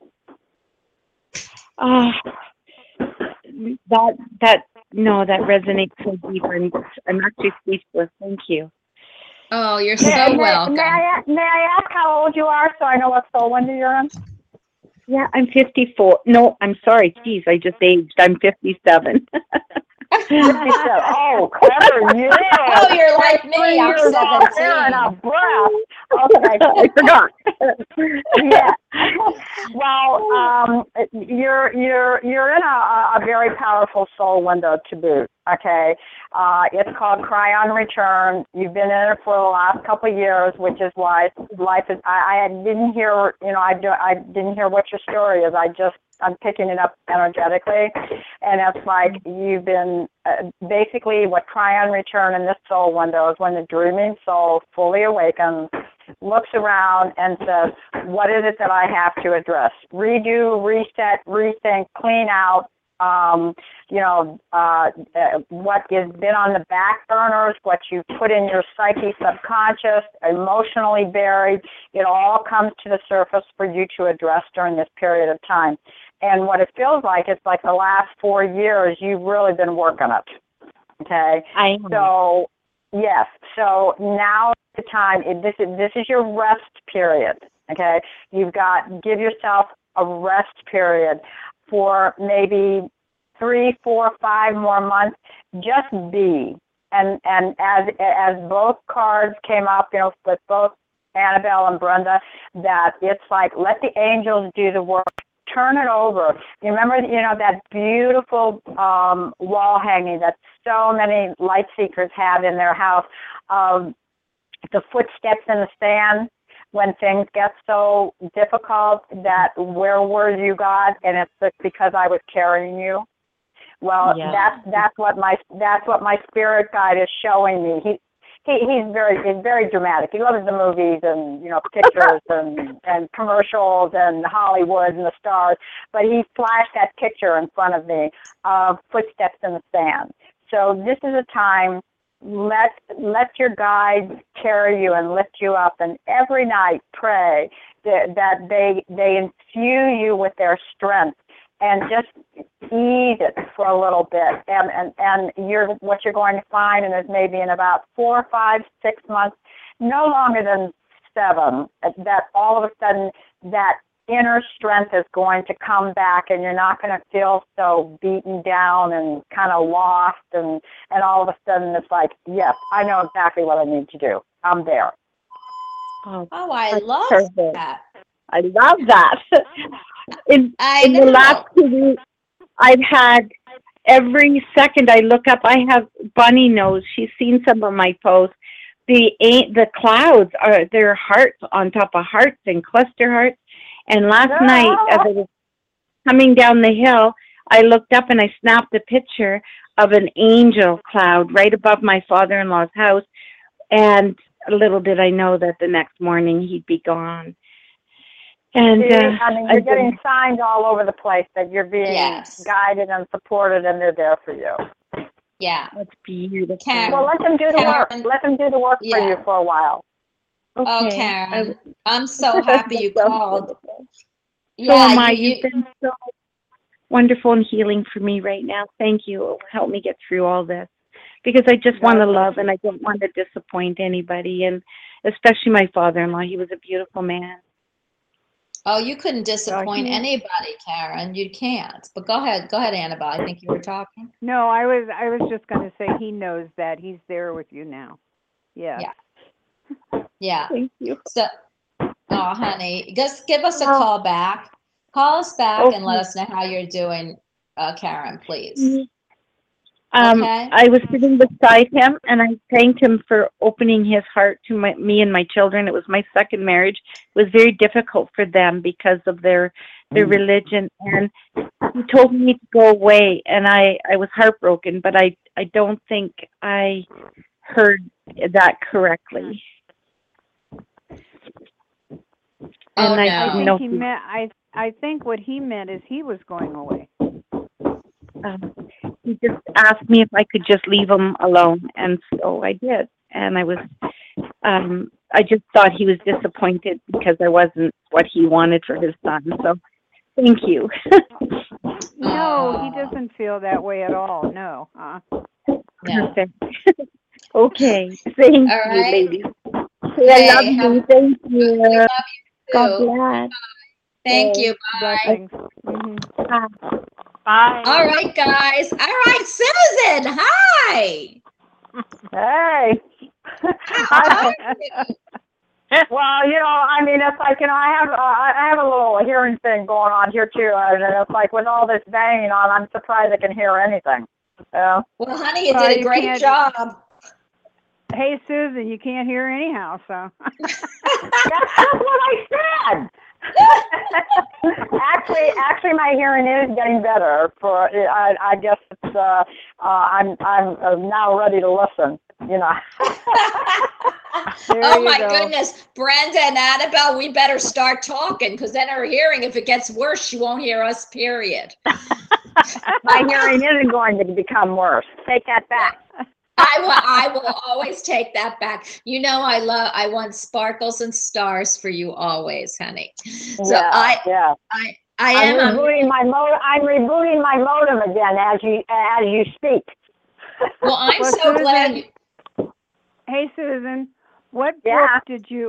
Speaker 5: That resonates so deep, and I'm actually speechless. Thank you.
Speaker 3: Oh, you're so welcome.
Speaker 8: May I ask how old you are, so I know what soul window you're in?
Speaker 5: Yeah, I'm 54. No, I'm sorry. Geez, I just aged. I'm 57.
Speaker 8: 57. Oh, clever you.
Speaker 3: Oh, you're like me. I'm 17.
Speaker 8: Okay.
Speaker 5: I forgot.
Speaker 8: Yeah. Well, you're in a very powerful soul window to boot. Okay. It's called Cryon Return. You've been in it for the last couple of years, which is why life is. I didn't hear. I didn't hear what your story is. I'm picking it up energetically, and it's like you've been basically what Cryon Return in this soul window is when the dreaming soul fully awakens, looks around and says, what is it that I have to address? Redo, reset, rethink, clean out, what has been on the back burners, what you put in your psyche subconscious, emotionally buried, it all comes to the surface for you to address during this period of time. And what it feels like, it's like the last 4 years you've really been working it. Okay?
Speaker 5: I know.
Speaker 8: So, yes. So now is the time. This is your rest period. Okay? Give yourself a rest period. for maybe 3, 4, 5 more months. Just be. And as both cards came up, with both Annabelle and Brenda, that it's like, let the angels do the work. Turn it over. You remember, that beautiful wall hanging that so many light seekers have in their house of the footsteps in the sand when things get so difficult that where were you, God? And it's because I was carrying you. Well,
Speaker 5: Yeah.
Speaker 8: that's what my spirit guide is showing me. He's very dramatic. He loves the movies and pictures and commercials and Hollywood and the stars. But he flashed that picture in front of me of footsteps in the sand. So this is a time. Let your guides carry you and lift you up, and every night pray that they infuse you with their strength. And just ease it for a little bit, and what you're going to find, and is maybe in about 4, 5, 6 months, no longer than 7, that all of a sudden that inner strength is going to come back, and you're not going to feel so beaten down and kind of lost, and all of a sudden it's like, yes, I know exactly what I need to do. I'm there.
Speaker 3: Oh, I
Speaker 5: that's
Speaker 3: love
Speaker 5: perfect.
Speaker 3: that.
Speaker 5: I love that. In
Speaker 3: I
Speaker 5: the
Speaker 3: know.
Speaker 5: last 2 weeks, I've had every second I look up. I have Bunny knows. She's seen some of my posts. The clouds are their hearts on top of hearts and cluster hearts. And last night, as I was coming down the hill, I looked up and I snapped a picture of an angel cloud right above my father-in-law's house. And little did I know that the next morning he'd be gone. And
Speaker 8: you're getting signs all over the place that you're being guided and supported, and they're there for you.
Speaker 3: Yeah.
Speaker 5: That's beautiful.
Speaker 3: Karen,
Speaker 8: well, let them do the work. Let them do the work for you for a while.
Speaker 5: Okay.
Speaker 3: Oh, Karen, I'm so happy you called.
Speaker 5: So am I. You've been so wonderful and healing for me right now. Thank you. It will help me get through all this. Because I just want to love, and I don't want to disappoint anybody, and especially my father-in-law. He was a beautiful man.
Speaker 3: Oh, you couldn't disappoint anybody, Karen. You can't. But go ahead, Annabelle. I think you were talking.
Speaker 6: No, I was just going to say he knows that he's there with you now. Yeah.
Speaker 3: Yeah.
Speaker 5: Thank you.
Speaker 3: So, honey, just give us a call back. Call us back and let us know how you're doing, Karen, please. Okay.
Speaker 5: I was sitting beside him, and I thanked him for opening his heart to me and my children. It was my second marriage. It was very difficult for them because of their religion, and he told me to go away, and I was heartbroken, but I don't think I heard that correctly. And
Speaker 6: I think what he meant is he was going away.
Speaker 5: He just asked me if I could just leave him alone, and so I did. And I just thought he was disappointed because I wasn't what he wanted for his son. So, thank you.
Speaker 6: No, he doesn't feel that way at all. No.
Speaker 5: Perfect. Okay. Thank you, ladies. I love you. Thank you.
Speaker 3: We love you too.
Speaker 5: God bless.
Speaker 3: Thank you. Bye.
Speaker 6: Blessings. Mm-hmm.
Speaker 5: Bye.
Speaker 7: Bye.
Speaker 3: All right, guys. All right, Susan. Hi.
Speaker 8: Hey.
Speaker 3: How are you?
Speaker 8: Well, it's like, I have a little hearing thing going on here too, and it's like with all this banging on, I'm surprised I can hear anything.
Speaker 3: Well, honey, you did a great job.
Speaker 6: Hey, Susan, you can't hear anyhow, so.
Speaker 8: That's what I said. Actually, my hearing is getting better. I guess it's I'm now ready to listen.
Speaker 3: Oh my goodness, Brenda and Annabelle, we better start talking because then her hearing, if it gets worse, she won't hear us. Period.
Speaker 8: My hearing isn't going to become worse. Take that back.
Speaker 3: I will always take that back. I want sparkles and stars for you always, honey. So I'm
Speaker 8: rebooting my modem again as you speak.
Speaker 3: Well, I'm so glad.
Speaker 6: Hey, Susan, what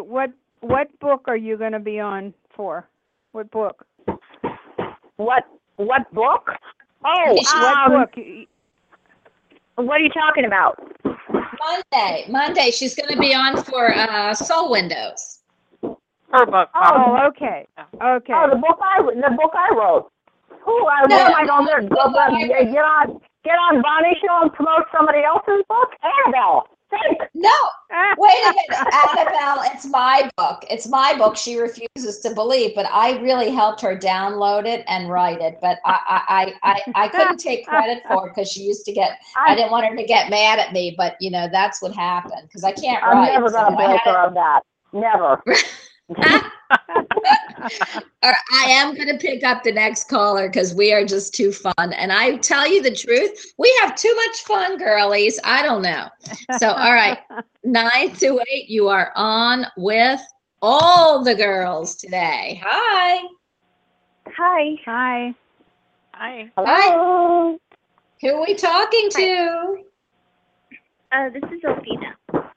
Speaker 6: book are you going to be on for? What book?
Speaker 8: What What book? Oh,
Speaker 6: What book?
Speaker 8: what are you talking about?
Speaker 3: Monday. She's going to be on for Soul Windows.
Speaker 7: Her book.
Speaker 6: Oh, okay. Okay.
Speaker 8: Oh, the book I wrote. What am I going to do? Get on Bonnie's show and promote somebody else's book? Annabelle, think.
Speaker 3: No, wait a minute, Annabelle. It's my book. It's my book. She refuses to believe, but I really helped her download it and write it. But I couldn't take credit for it because she used to get. I didn't want her to get mad at me, but that's what happened because I can't write.
Speaker 8: I'm never going to break her of that. Never.
Speaker 3: I am going to pick up the next caller because we are just too fun. And I tell you the truth, we have too much fun, girlies. I don't know. So, all right, 928, you are on with all the girls today. Hi.
Speaker 5: Hi.
Speaker 6: Hi.
Speaker 7: Hi.
Speaker 8: Hello.
Speaker 3: Who are we talking to?
Speaker 5: This is Alfina.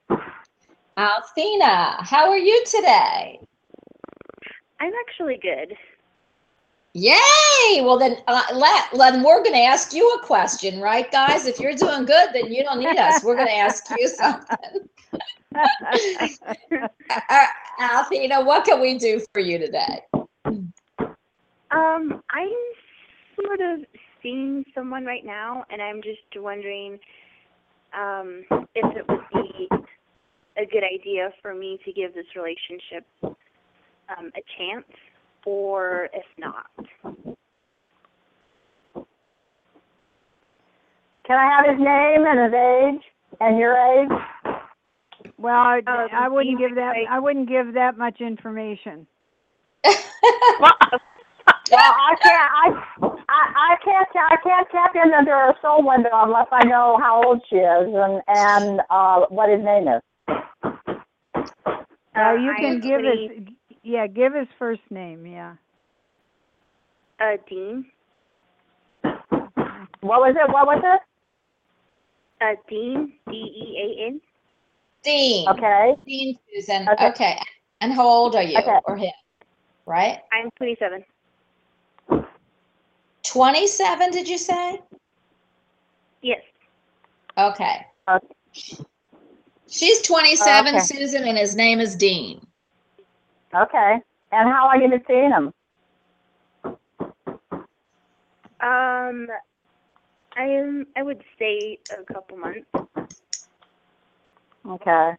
Speaker 3: Alfina, how are you today?
Speaker 5: I'm actually good.
Speaker 3: Yay! Well, then we're going to ask you a question, right, guys? If you're doing good, then you don't need us. We're going to ask you something. Alfina, what can we do for you today?
Speaker 5: I'm sort of seeing someone right now, and I'm just wondering if it would be a good idea for me to give this relationship a chance, or if not.
Speaker 8: Can I have his name and his age and your age?
Speaker 6: Well, I wouldn't give that. I wouldn't give that much information.
Speaker 8: Well, I can't tap into her soul window unless I know how old she is and what his name is.
Speaker 6: You can give his first name. Yeah.
Speaker 5: Dean.
Speaker 8: What was it?
Speaker 5: Dean. D-E-A-N.
Speaker 3: Dean.
Speaker 8: Okay.
Speaker 3: Dean Susan. Okay. And how old are you?
Speaker 8: Okay.
Speaker 3: Or him? Right?
Speaker 5: I'm 27.
Speaker 3: 27, did you say?
Speaker 5: Yes.
Speaker 3: Okay. She's 27,
Speaker 8: Okay.
Speaker 3: Susan, and his name is Dean.
Speaker 8: Okay. And how long have you seen him?
Speaker 5: I would say a couple months.
Speaker 8: Okay.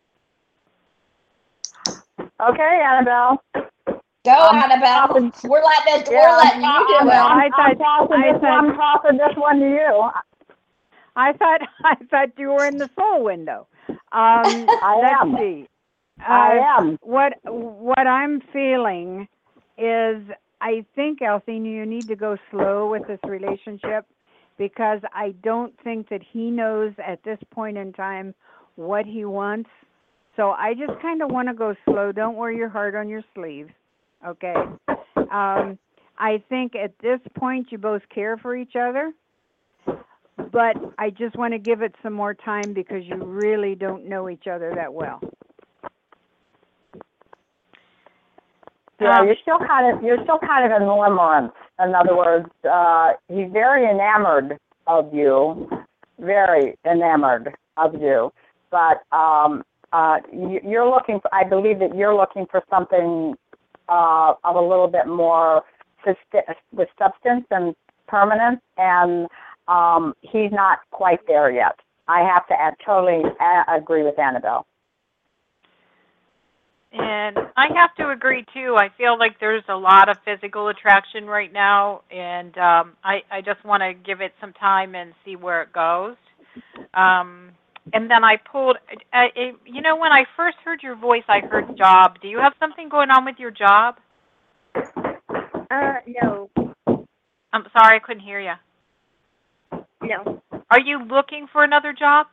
Speaker 8: Okay, Annabelle.
Speaker 3: Go, Annabelle. We're letting you do it.
Speaker 8: I'm tossing this one to you.
Speaker 6: I thought you were in the soul window. Let's see.
Speaker 8: I am.
Speaker 6: What I'm feeling is, I think, Althena, you need to go slow with this relationship, because I don't think that he knows at this point in time what he wants. So I just kind of want to go slow. Don't wear your heart on your sleeve, okay? I think at this point you both care for each other, but I just want to give it some more time because you really don't know each other that well.
Speaker 8: Yeah, you're still kind of in limerence. In other words, he's very enamored of you, but you're looking for, I believe that you're looking for something of a little bit more with substance and permanence, and he's not quite there yet. I have to totally agree with Annabelle.
Speaker 7: And I have to agree, too. I feel like there's a lot of physical attraction right now, and I just want to give it some time and see where it goes. And then I pulled, when I first heard your voice, I heard job. Do you have something going on with your job?
Speaker 5: No.
Speaker 7: I'm sorry, I couldn't hear you.
Speaker 5: No.
Speaker 7: Are you looking for another job?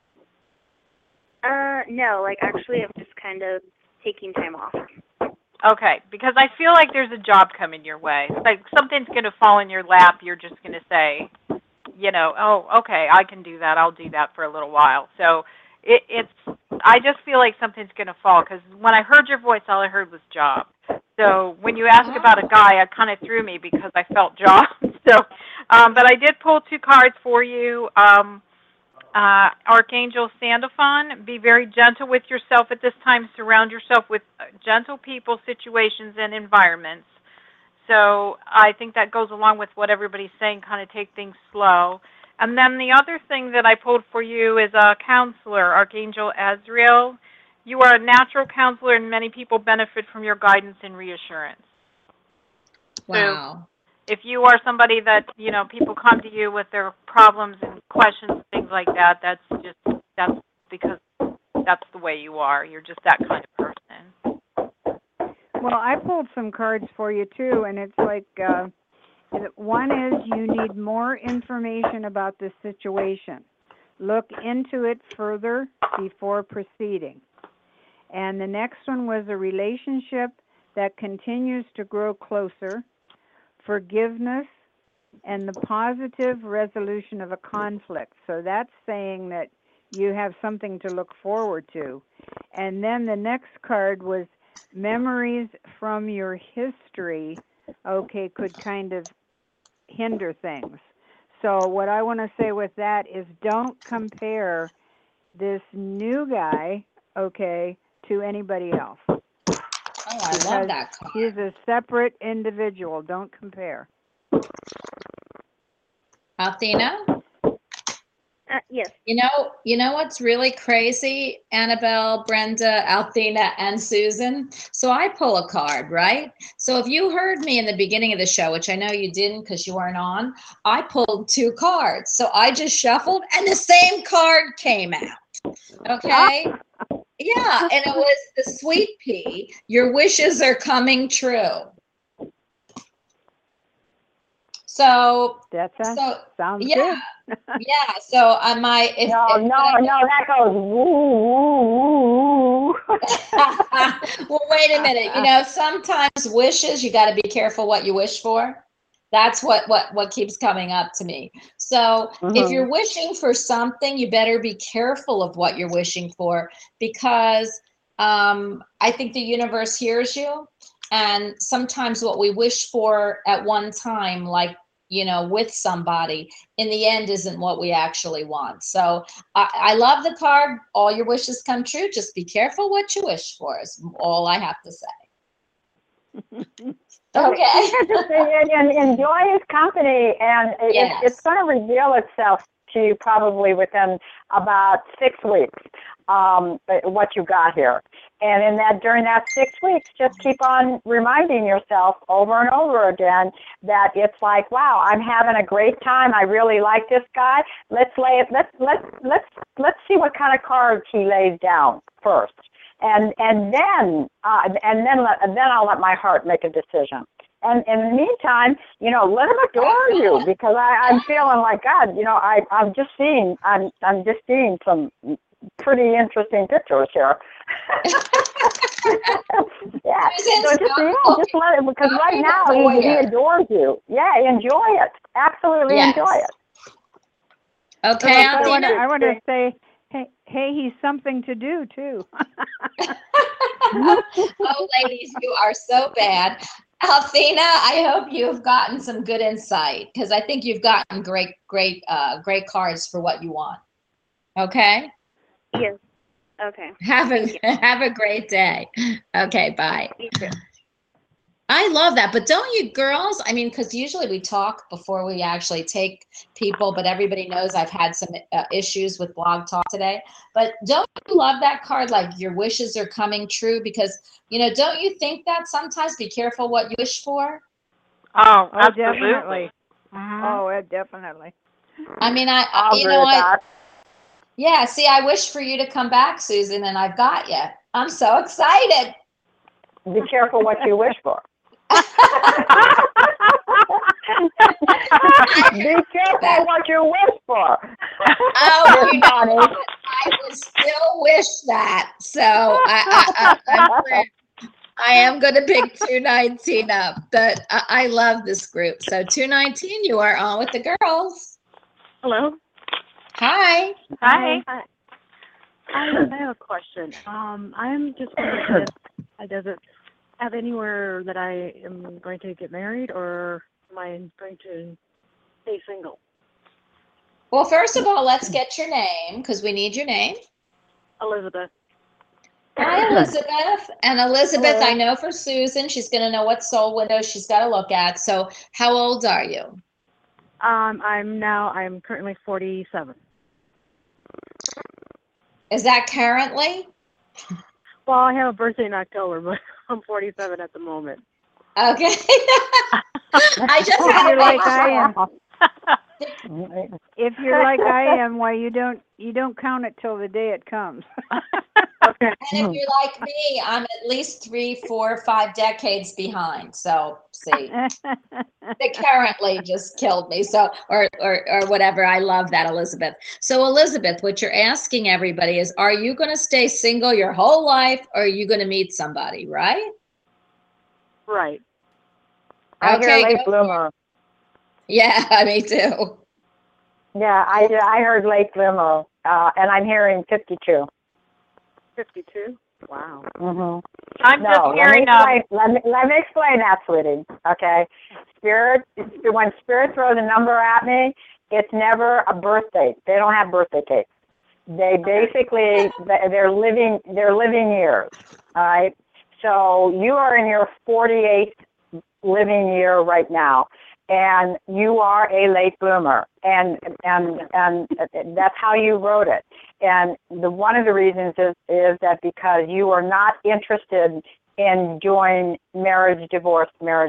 Speaker 5: No, actually I'm just kind of taking time off.
Speaker 7: Okay, because I feel like there's a job coming your way. It's like something's going to fall in your lap. You're just going to say, oh, okay, I can do that. I'll do that for a little while. So I just feel like something's going to fall, because when I heard your voice, all I heard was job. So when you asked about a guy, it kind of threw me because I felt John. So, but I did pull 2 cards for you. Archangel Sandalphon, be very gentle with yourself at this time. Surround yourself with gentle people, situations, and environments. So I think that goes along with what everybody's saying, kind of take things slow. And then the other thing that I pulled for you is a counselor, Archangel Azrael. You are a natural counselor, and many people benefit from your guidance and reassurance.
Speaker 3: Wow.
Speaker 7: So if you are somebody that, people come to you with their problems and questions, things like that, that's because that's the way you are. You're just that kind of person.
Speaker 6: Well, I pulled some cards for you too, and it's like one is you need more information about the situation. Look into it further before proceeding. And the next one was a relationship that continues to grow closer, forgiveness, and the positive resolution of a conflict. So that's saying that you have something to look forward to. And then the next card was memories from your history, could kind of hinder things. So what I want to say with that is don't compare this new guy, to anybody else.
Speaker 3: Oh, I love that card.
Speaker 6: He's a separate individual. Don't compare.
Speaker 3: Althena?
Speaker 9: Yes.
Speaker 3: You know what's really crazy, Annabelle, Brenda, Althena, and Susan? So I pull a card, right? So if you heard me in the beginning of the show, which I know you didn't because you weren't on, I pulled 2 cards. So I just shuffled and the same card came out. Okay? Yeah, and it was the sweet pea. Your wishes are coming true. So
Speaker 6: sounds
Speaker 3: yeah,
Speaker 6: good.
Speaker 3: yeah. So
Speaker 8: that goes woo.
Speaker 3: Well, wait a minute. Sometimes wishes, you got to be careful what you wish for. That's what keeps coming up to me. So if you're wishing for something, you better be careful of what you're wishing for, because I think the universe hears you. And sometimes what we wish for at one time, like, with somebody, in the end isn't what we actually want. So I love the card. All your wishes come true. Just be careful what you wish for is all I have to say. Okay.
Speaker 8: And enjoy his company, and it's going to reveal itself to you probably within about 6 weeks, what you got here. And during that 6 weeks, just keep on reminding yourself over and over again that it's like, wow, I'm having a great time. I really like this guy. Let's see what kind of cards he lays down first. And then I'll let my heart make a decision. And in the meantime, let him adore you, because I'm feeling like, God, I'm just seeing some pretty interesting pictures here. Yeah. So just let it, because right now he adores you. Yeah, enjoy it. Absolutely enjoy it.
Speaker 3: Okay,
Speaker 6: I want to say, hey, he's something to do too.
Speaker 3: Oh, ladies, you are so bad. Althena, I hope you've gotten some good insight, because I think you've gotten great cards for what you want. Okay?
Speaker 9: Yes. Okay.
Speaker 3: Have a great day. Okay, bye.
Speaker 9: You too.
Speaker 3: I love that. But don't you girls, because usually we talk before we actually take people, but everybody knows I've had some issues with Blog Talk today. But don't you love that card, like your wishes are coming true? Because, don't you think that sometimes be careful what you wish for?
Speaker 7: Oh,
Speaker 6: definitely.
Speaker 7: Mm-hmm.
Speaker 6: Oh, definitely.
Speaker 3: Yeah, see, I wish for you to come back, Susan, and I've got you. I'm so excited.
Speaker 8: Be careful what you wish for. Be careful what you wish for.
Speaker 3: Oh, I would still wish that. So I am going to pick 219 up. But I love this group. So 219, you are on with the girls.
Speaker 9: Hello.
Speaker 3: Hi.
Speaker 7: Hi.
Speaker 9: I have a question. I'm just wondering if
Speaker 10: have anywhere that I am going to get married, or am I going to stay single?
Speaker 3: Well, first of all, let's get your name because we need your name.
Speaker 10: Elizabeth.
Speaker 3: Hi, Elizabeth. And Elizabeth,
Speaker 10: Hello.
Speaker 3: I know for Susan, she's going to know what soul window she's got to look at. So how old are you?
Speaker 10: I'm currently 47.
Speaker 3: Is that currently?
Speaker 10: Well, I have a birthday in October, but I'm 47 at the moment.
Speaker 3: Okay. I just
Speaker 6: If
Speaker 3: had
Speaker 6: you're
Speaker 3: to
Speaker 6: like
Speaker 3: make
Speaker 6: I
Speaker 3: sure.
Speaker 6: am, if you're like I am, why you don't count it till the day it comes.
Speaker 10: Okay.
Speaker 3: And if you're like me, I'm at least 3, 4, 5 decades behind. So see, they currently just killed me. So, or whatever. I love that, Elizabeth. So Elizabeth, what you're asking everybody is, are you going to stay single your whole life, or are you going to meet somebody, right?
Speaker 10: Right.
Speaker 8: I hear
Speaker 3: Okay,
Speaker 8: late
Speaker 3: go.
Speaker 8: bloomer.
Speaker 3: Yeah, me too.
Speaker 8: Yeah, I heard late bloomer, and I'm hearing 52.
Speaker 10: 52? Wow.
Speaker 8: Mm-hmm.
Speaker 7: I'm
Speaker 8: No,
Speaker 7: just hearing
Speaker 8: let me explain that, sweetie. Okay, when Spirit throws a number at me, it's never a birth date. They don't have birthday dates. They basically they're living years. All right. So you are in your 48th living year right now, and you are a late bloomer, and that's how you wrote it. And one of the reasons is that because you are not interested in doing marriage, divorce. When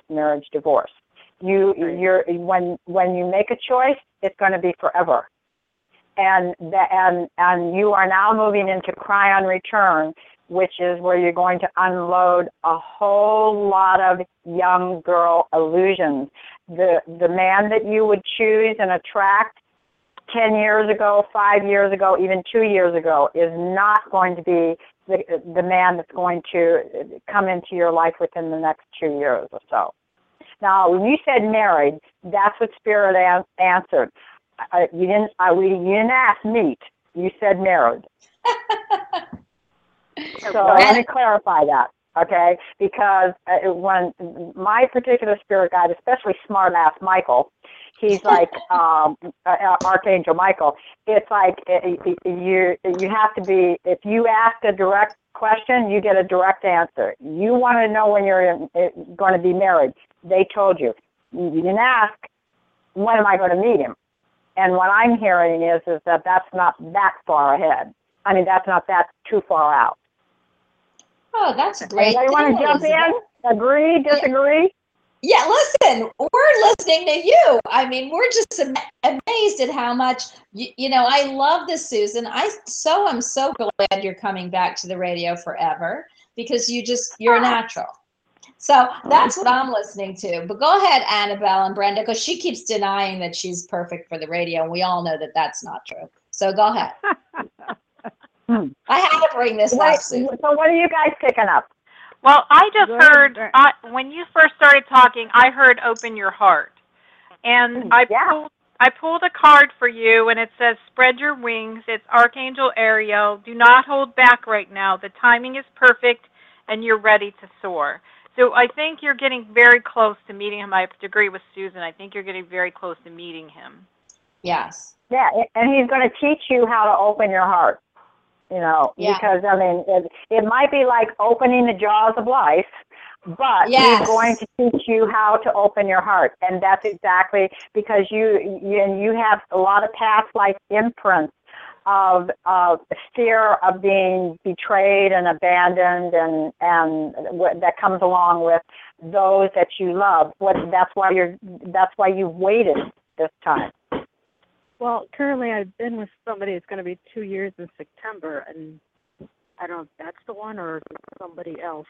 Speaker 8: you make a choice, it's going to be forever. And you are now moving into Cryon Return, which is where you're going to unload a whole lot of young girl illusions. The man that you would choose and attract 10 years ago, 5 years ago, even 2 years ago, is not going to be the man that's going to come into your life within the next 2 years or so. Now, when you said married, that's what Spirit answered. You didn't ask meet. You said married. So let me clarify that, okay? Because when my particular spirit guide, especially smart-ass Michael, he's like Archangel Michael. It's like you have to be. If you ask a direct question, you get a direct answer. You want to know when you're going to be married. They told you. You didn't ask, when am I going to meet him? And what I'm hearing is that that's not that far ahead. I mean, that's not that too far out.
Speaker 3: Oh, that's great.
Speaker 8: Anybody want to jump in? Agree? Disagree?
Speaker 3: Yeah, listen, we're listening to you. I mean, we're just amazed at how much, you know, I love this, Susan. I'm so glad you're coming back to the radio forever because you're a natural. So that's what I'm listening to. But go ahead, Annabelle and Brenda, because she keeps denying that she's perfect for the radio, and we all know that that's not true. So go ahead. I had to bring this up, Susan.
Speaker 8: So what are you guys picking up?
Speaker 7: Well, I just heard, when you first started talking, I heard open your heart. And I pulled a card for you, and it says, spread your wings. It's Archangel Ariel. Do not hold back right now. The timing is perfect, and you're ready to soar. So I think you're getting very close to meeting him. I have to agree with Susan. I think you're getting very close to meeting him.
Speaker 3: Yes.
Speaker 8: Yeah, and he's going to teach you how to open your heart. You know, because, I mean, it might be like opening the jaws of life, but he's going to teach you how to open your heart. And that's exactly because you have a lot of past life imprints of fear of being betrayed and abandoned, and that comes along with those that you love. That's why you've waited this time.
Speaker 10: Well, currently I've been with somebody. It's going to be 2 years in September, and I don't know if that's the one or somebody else.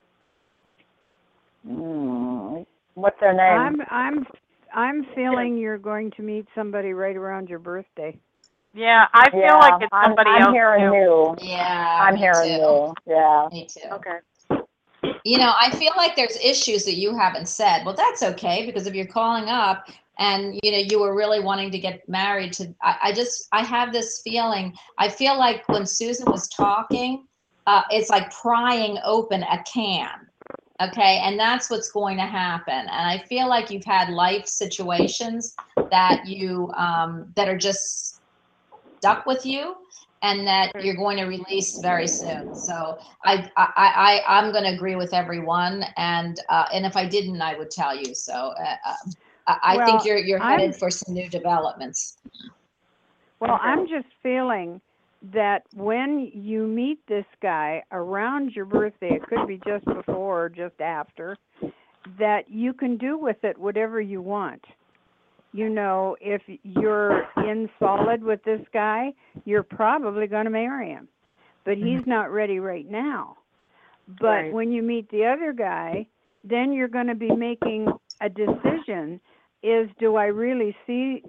Speaker 8: What's their name?
Speaker 6: I'm feeling you're going to meet somebody right around your birthday.
Speaker 7: Yeah, I feel like it's somebody else.
Speaker 8: I'm hearing you.
Speaker 3: Yeah,
Speaker 8: I'm hearing you. Yeah.
Speaker 3: Me too.
Speaker 10: Okay.
Speaker 3: You know, I feel like there's issues that you haven't said. Well, that's okay, because if you're calling up and, you know, you were really wanting to get married to, I have this feeling. I feel like when Susan was talking, it's like prying open a can. Okay, and that's what's going to happen. And I feel like you've had life situations that you that are just stuck with you, and that you're going to release very soon. So I'm going to agree with everyone, and if I didn't, I would tell you. So I think
Speaker 6: Well,
Speaker 3: you're headed for some new developments.
Speaker 6: Well, I'm just feeling that when you meet this guy around your birthday, it could be just before or just after, that you can do with it whatever you want. You know, if you're in solid with this guy, you're probably going to marry him. But he's not ready right now. But
Speaker 10: Right.
Speaker 6: when you meet the other guy, then you're going to be making a decision, is do I really see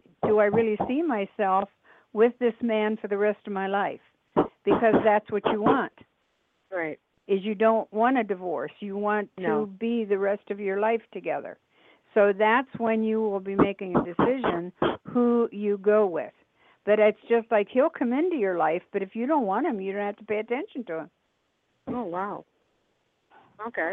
Speaker 6: myself with this man for the rest of my life? Because that's what you want.
Speaker 10: Right.
Speaker 6: Is you don't want a divorce. You want
Speaker 10: No.
Speaker 6: to be the rest of your life together. So that's when you will be making a decision who you go with. But it's just like he'll come into your life, but if you don't want him, you don't have to pay attention to him.
Speaker 10: Oh, wow. Okay.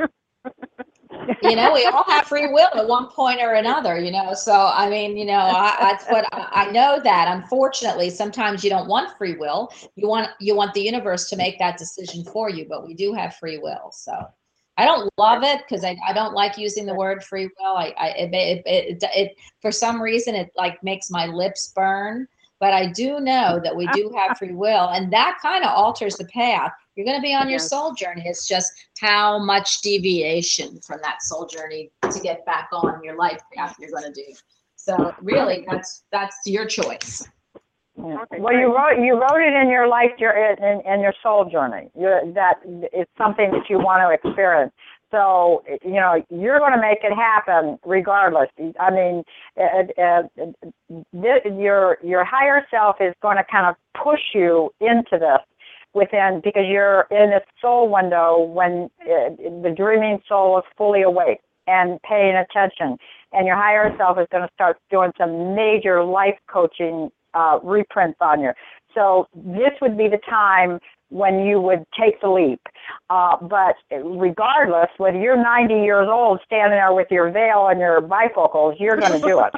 Speaker 3: You know, we all have free will at one point or another, you know. So, I mean, you know, that's what I know, that unfortunately, sometimes you don't want free will. You want the universe to make that decision for you, but we do have free will. So I don't love it because I don't like using the word free will. It for some reason, it like makes my lips burn. But I do know that we do have free will, and that kind of alters the path. You're going to be on your
Speaker 10: Yes.
Speaker 3: soul journey. It's just how much deviation from that soul journey to get back on your life path you're going to do. So really, that's your choice.
Speaker 10: Okay,
Speaker 8: Well, you wrote it in your life, in your soul journey. That it's something that you want to experience. So you know you're going to make it happen regardless. I mean, your higher self is going to kind of push you into this because you're in a soul window when the dreaming soul is fully awake and paying attention, and your higher self is going to start doing some major life coaching reprints on you. So this would be the time when you would take the leap. But regardless, whether you're 90 years old standing there with your veil and your bifocals, you're going to do it.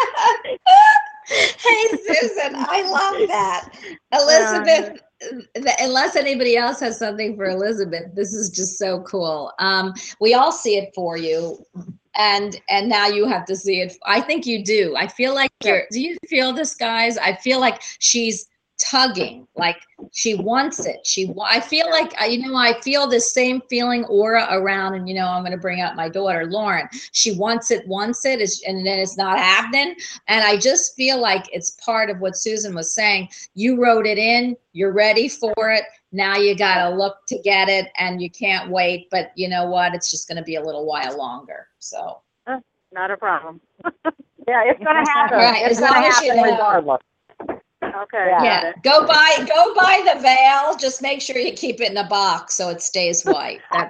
Speaker 3: Hey, Susan, I love that. Elizabeth, unless anybody else has something for Elizabeth, this is just so cool. We all see it for you. And now you have to see it. I think you do. I feel like do you feel this, guys? I feel like she's tugging, like she wants it. I feel like, I feel the same feeling aura around, and, I'm going to bring up my daughter, Lauren. She wants it, and then it's not happening. And I just feel like it's part of what Susan was saying. You wrote it in, you're ready for it. Now you got to look to get it, and you can't wait. But you know what? It's just going to be a little while longer. So.
Speaker 10: Not a problem.
Speaker 8: Yeah, it's going to happen.
Speaker 3: Right,
Speaker 8: it's
Speaker 3: as long as you know.
Speaker 8: regardless.
Speaker 10: Okay.
Speaker 3: Yeah. Go buy the veil. Just make sure you keep it in a box so it stays white.
Speaker 10: Okay.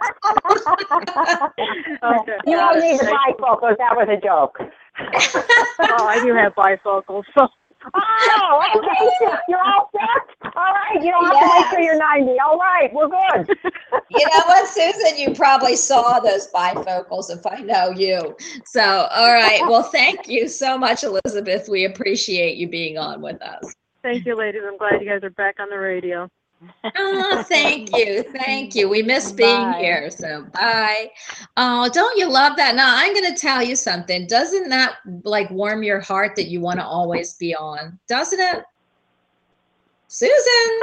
Speaker 8: You don't need the bifocals. That was a joke.
Speaker 10: Oh, I do have bifocals. So.
Speaker 8: Oh, okay. You're all set? All right. You don't have to wait till you're 90. All right. We're good.
Speaker 3: You know what, Susan? You probably saw those bifocals if I know you. So, all right. Well, thank you so much, Elizabeth. We appreciate you being on with us.
Speaker 10: Thank you, ladies. I'm glad you guys are back on the radio.
Speaker 3: Oh, thank you. Thank you. We miss being here. So bye. Oh, don't you love that? Now, I'm going to tell you something. Doesn't that like warm your heart that you want to always be on? Doesn't it? Susan.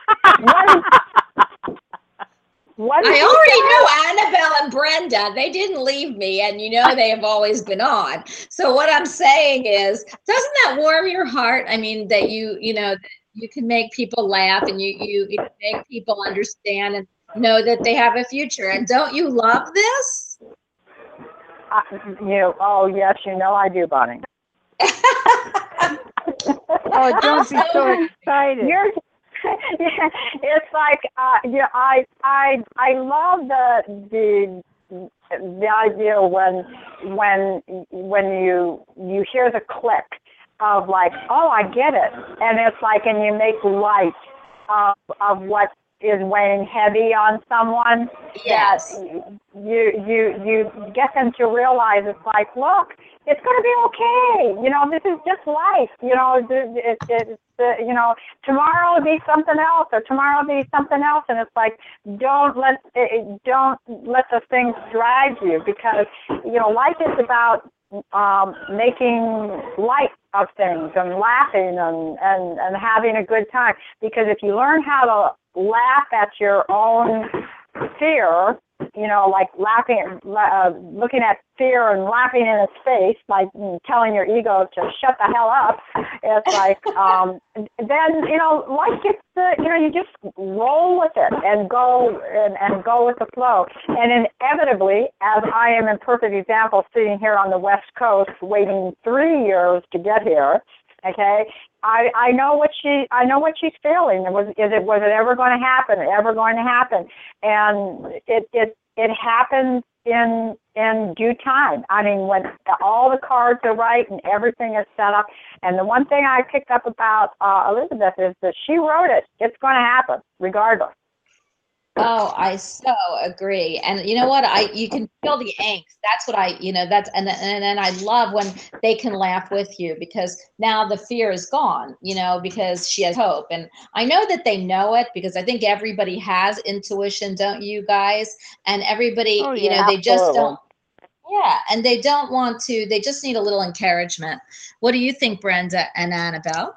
Speaker 3: I already knew Annabelle and Brenda. They didn't leave me, and they have always been on. So what I'm saying is, doesn't that warm your heart? I mean, that you can make people laugh, and you make people understand and know that they have a future. And don't you love this?
Speaker 8: Oh, yes, I do, Bonnie.
Speaker 6: Oh, don't be so excited.
Speaker 8: It's like I love the idea when you hear the click of like, oh, I get it, and it's like, and you make light of what is weighing heavy on someone.
Speaker 3: Yes.
Speaker 8: you get them to realize it's like, look, it's going to be okay. You know, this is just life. You know, you know, tomorrow will be something else, or tomorrow will be something else, and it's like, don't let those things drive you, because you know, life is about making light of things and laughing and having a good time. Because if you learn how to laugh at your own fear, you know, like laughing, looking at fear and laughing in its face, like telling your ego to shut the hell up, it's like, then, you know, life gets, you know, you just roll with it and go and go with the flow. And inevitably, as I am a perfect example, sitting here on the West Coast, waiting 3 years to get here, okay, I know what she's feeling. Was it ever going to happen? Ever going to happen? And it happens in due time. I mean, when all the cards are right and everything is set up. And the one thing I picked up about Elizabeth is that she wrote it. It's going to happen regardless.
Speaker 3: Oh, I so agree. And you know what? You can feel the angst. That's what and I love when they can laugh with you, because now the fear is gone, you know, because she has hope. And I know that they know it, because I think everybody has intuition, don't you guys? And everybody, you know, they just don't. Yeah. And they don't want to, they just need a little encouragement. What do you think, Brenda and Annabelle?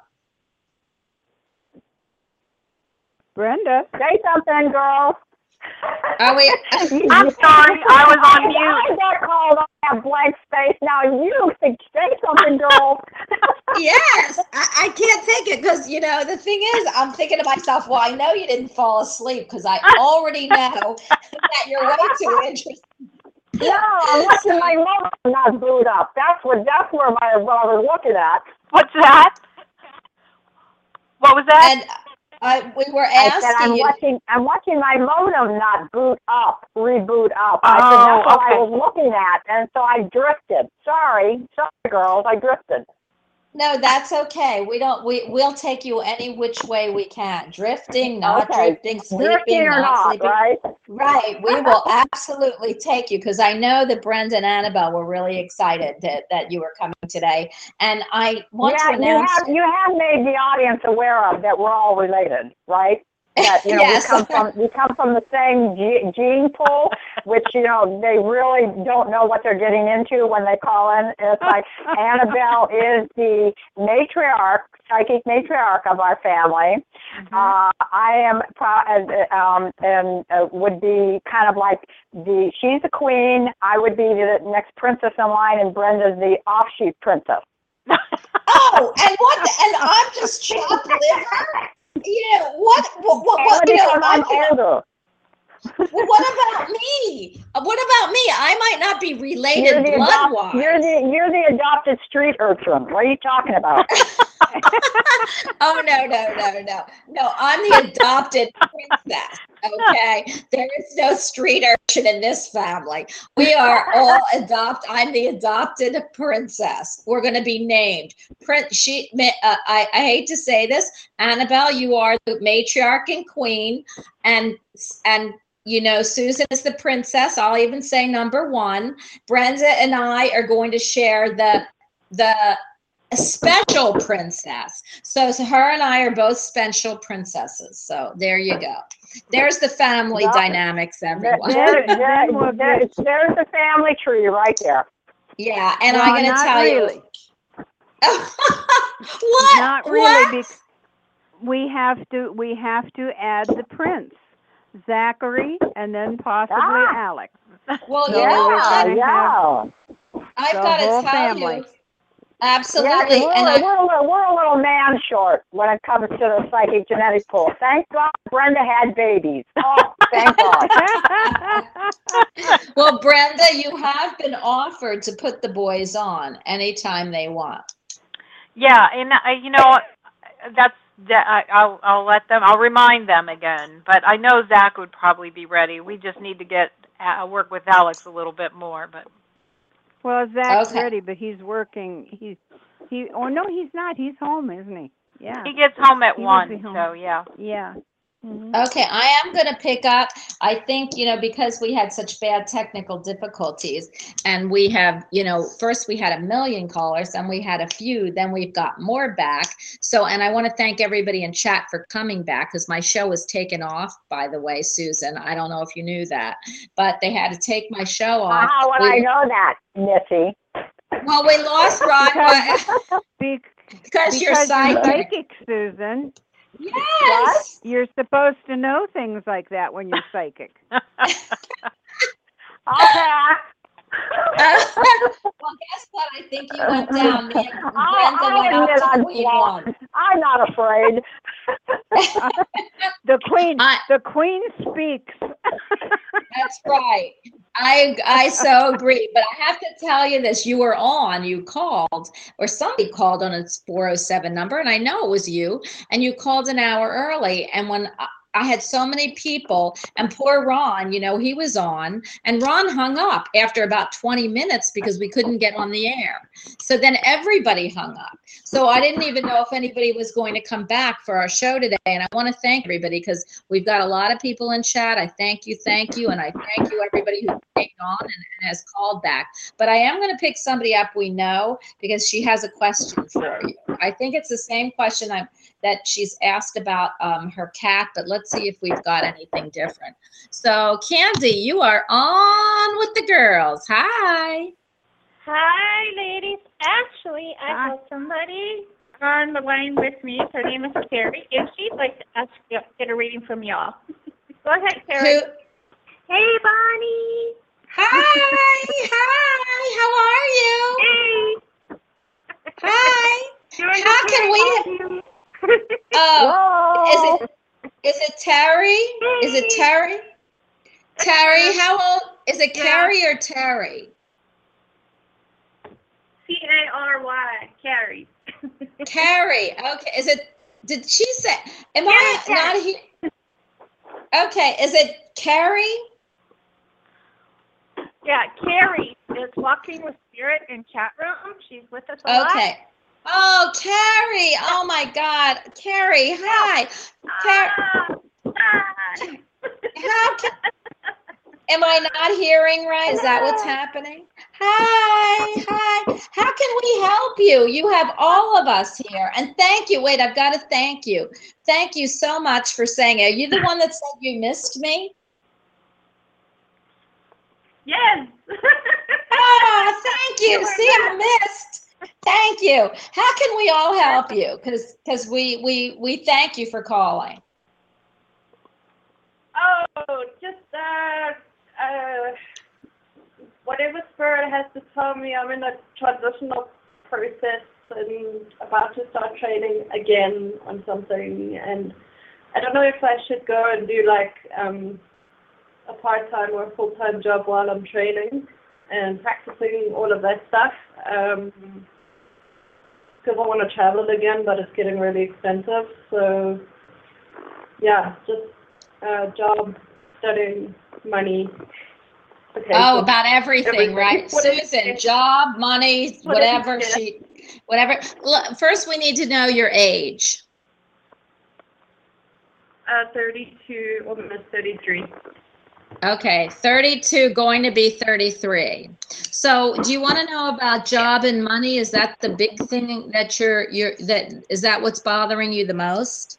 Speaker 8: Brenda, say something, girl.
Speaker 3: Are we?
Speaker 7: I'm sorry, I was on mute.
Speaker 8: I got called on that blank space. Now you say something, girl.
Speaker 3: Yes, I can't take it, because, you know, the thing is, I'm thinking to myself, well, I know you didn't fall asleep, because I already know that you're way too interested.
Speaker 8: No, I'm watching my mom not boot up. That's where what I was looking at.
Speaker 7: What's that? What was that?
Speaker 3: And we were asking
Speaker 8: I said, I'm watching my modem not reboot up. I said, that's what I was looking at, and so I drifted. Sorry, girls, I drifted.
Speaker 3: No, that's okay. We'll take you any which way we can. Drifting, not drifting, sleeping,
Speaker 8: drifting or not sleeping. Right?
Speaker 3: Right. We will absolutely take you, because I know that Brenda and Annabelle were really excited that you were coming today. And I want to announce.
Speaker 8: You have made the audience aware of that we're all related, right? That, you know,
Speaker 3: yes.
Speaker 8: we come from the same gene pool, which, you know, they really don't know what they're getting into when they call in. It's like Annabelle is the matriarch, psychic matriarch of our family. Mm-hmm. I am would be kind of like she's the queen. I would be the next princess in line, and Brenda's the offshoot princess.
Speaker 3: Oh, and I'm just chopped liver. Yeah, what you know,
Speaker 8: I'm older.
Speaker 3: Well, what about me? I might not be related blood-wise.
Speaker 8: You're the adopted street urchin. What are you talking about?
Speaker 3: Oh, no, I'm the adopted princess. Okay, there is no street urchin in this family. We are all I'm the adopted princess. We're going to be named Prince. I hate to say this, Annabelle, you are the matriarch and queen, and you know, Susan is the princess. I'll even say number one. Brenda and I are going to share the special princess. So her and I are both special princesses. So there you go. There's the family dynamics, everyone.
Speaker 8: There's the family tree right there.
Speaker 3: Yeah, and I'm going to tell you. What?
Speaker 6: Not really. Because we have to add the prince, Zachary, and then possibly Alex.
Speaker 3: Well,
Speaker 6: so
Speaker 3: you know
Speaker 6: what?
Speaker 3: I've got to tell you. Absolutely.
Speaker 8: Yeah, we're a little man short when it comes to the psychic genetic pool. Thank God Brenda had babies. Oh, thank God.
Speaker 3: Well, Brenda, you have been offered to put the boys on anytime they want.
Speaker 7: Yeah, and you know, I'll let them. I'll remind them again. But I know Zach would probably be ready. We just need to work with Alex a little bit more. But
Speaker 6: well, Zach's ready, but he's working. Oh no, he's not. He's home, isn't he? Yeah.
Speaker 7: He gets home at 1. So yeah.
Speaker 6: Yeah.
Speaker 3: Okay, I am going to pick up. I think, because we had such bad technical difficulties and we have, first we had 1 million callers, then we had a few, then we've got more back. So, and I want to thank everybody in chat for coming back because my show was taken off, by the way, Susan. I don't know if you knew that, but they had to take my show off.
Speaker 8: How would I know that, Missy?
Speaker 3: Well, we lost Ron because you're psychic,
Speaker 6: Susan.
Speaker 3: Yes.
Speaker 6: What? You're supposed to know things like that when you're psychic.
Speaker 8: Okay.
Speaker 3: Well, guess what? I think you went down. Me and Brenda went up to Queen 1.
Speaker 8: I'm not afraid.
Speaker 6: The queen speaks.
Speaker 3: That's right. I so agree. But I have to tell you this: you were on. You called, or somebody called on its 407 number, and I know it was you. And you called an hour early. And when I had so many people, and poor Ron, he was on, and Ron hung up after about 20 minutes because we couldn't get on the air. So then everybody hung up. So I didn't even know if anybody was going to come back for our show today. And I want to thank everybody because we've got a lot of people in chat. I thank you. And I thank you, everybody who came on and has called back. But I am going to pick somebody up we know because she has a question for you. I think it's the same question that she's asked about her cat, but let's see if we've got anything different. So, Candy, you are on with the girls. Hi.
Speaker 4: Hi, ladies. Actually, I have somebody on the line with me. Her name is Terry, and she'd like to get a reading from y'all. Go ahead, Terry. Hey, Bonnie.
Speaker 3: Hi. Hi. How are you?
Speaker 4: Hey.
Speaker 3: Hi. How can we? Is it Terry?
Speaker 4: Hey.
Speaker 3: Is it Terry? Terry, how old is it? Carrie or Terry?
Speaker 4: Cary. Carrie.
Speaker 3: Carrie. Okay. Did she say? Am I not here? Okay. Is it Carrie?
Speaker 4: Yeah, Carrie is walking with Spirit in chat room. She's with us a lot.
Speaker 3: Okay. Oh, Carrie. Oh, my God. Carrie, hi. Am I not hearing right? Is that what's happening? Hi. How can we help you? You have all of us here. And thank you. Wait, I've got to thank you. Thank you so much for saying it. Are you the one that said you missed me?
Speaker 4: Yes.
Speaker 3: Oh, thank you. See, I missed. Thank you. How can we all help you? Because we thank you for calling.
Speaker 4: Oh, just whatever Spirit has to tell me. I'm in a transitional process and about to start training again on something, and I don't know if I should go and do like a part-time or a full-time job while I'm training and practicing all of that stuff. Because I want to travel again, but it's getting really expensive. So, yeah, just job, studying, money. Okay,
Speaker 3: oh, about everything, right? Susan, job, money, whatever. Look, first, we need to know your age.
Speaker 4: 32, almost 33.
Speaker 3: Okay, 32, going to be 33. So, do you want to know about job and money? Is that the big thing that is that what's bothering you the most?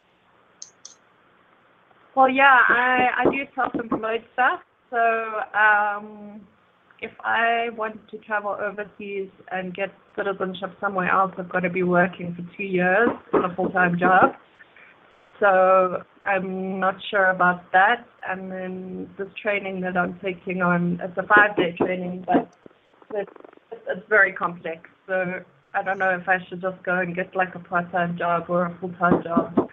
Speaker 4: Well, yeah, I do self-employed stuff. So, if I want to travel overseas and get citizenship somewhere else, I've got to be working for 2 years in a full-time job. So I'm not sure about that. And then this training that I'm taking on, it's a 5-day training, but it's very complex. So I don't know if I should just go and get like a part-time job or a full-time job.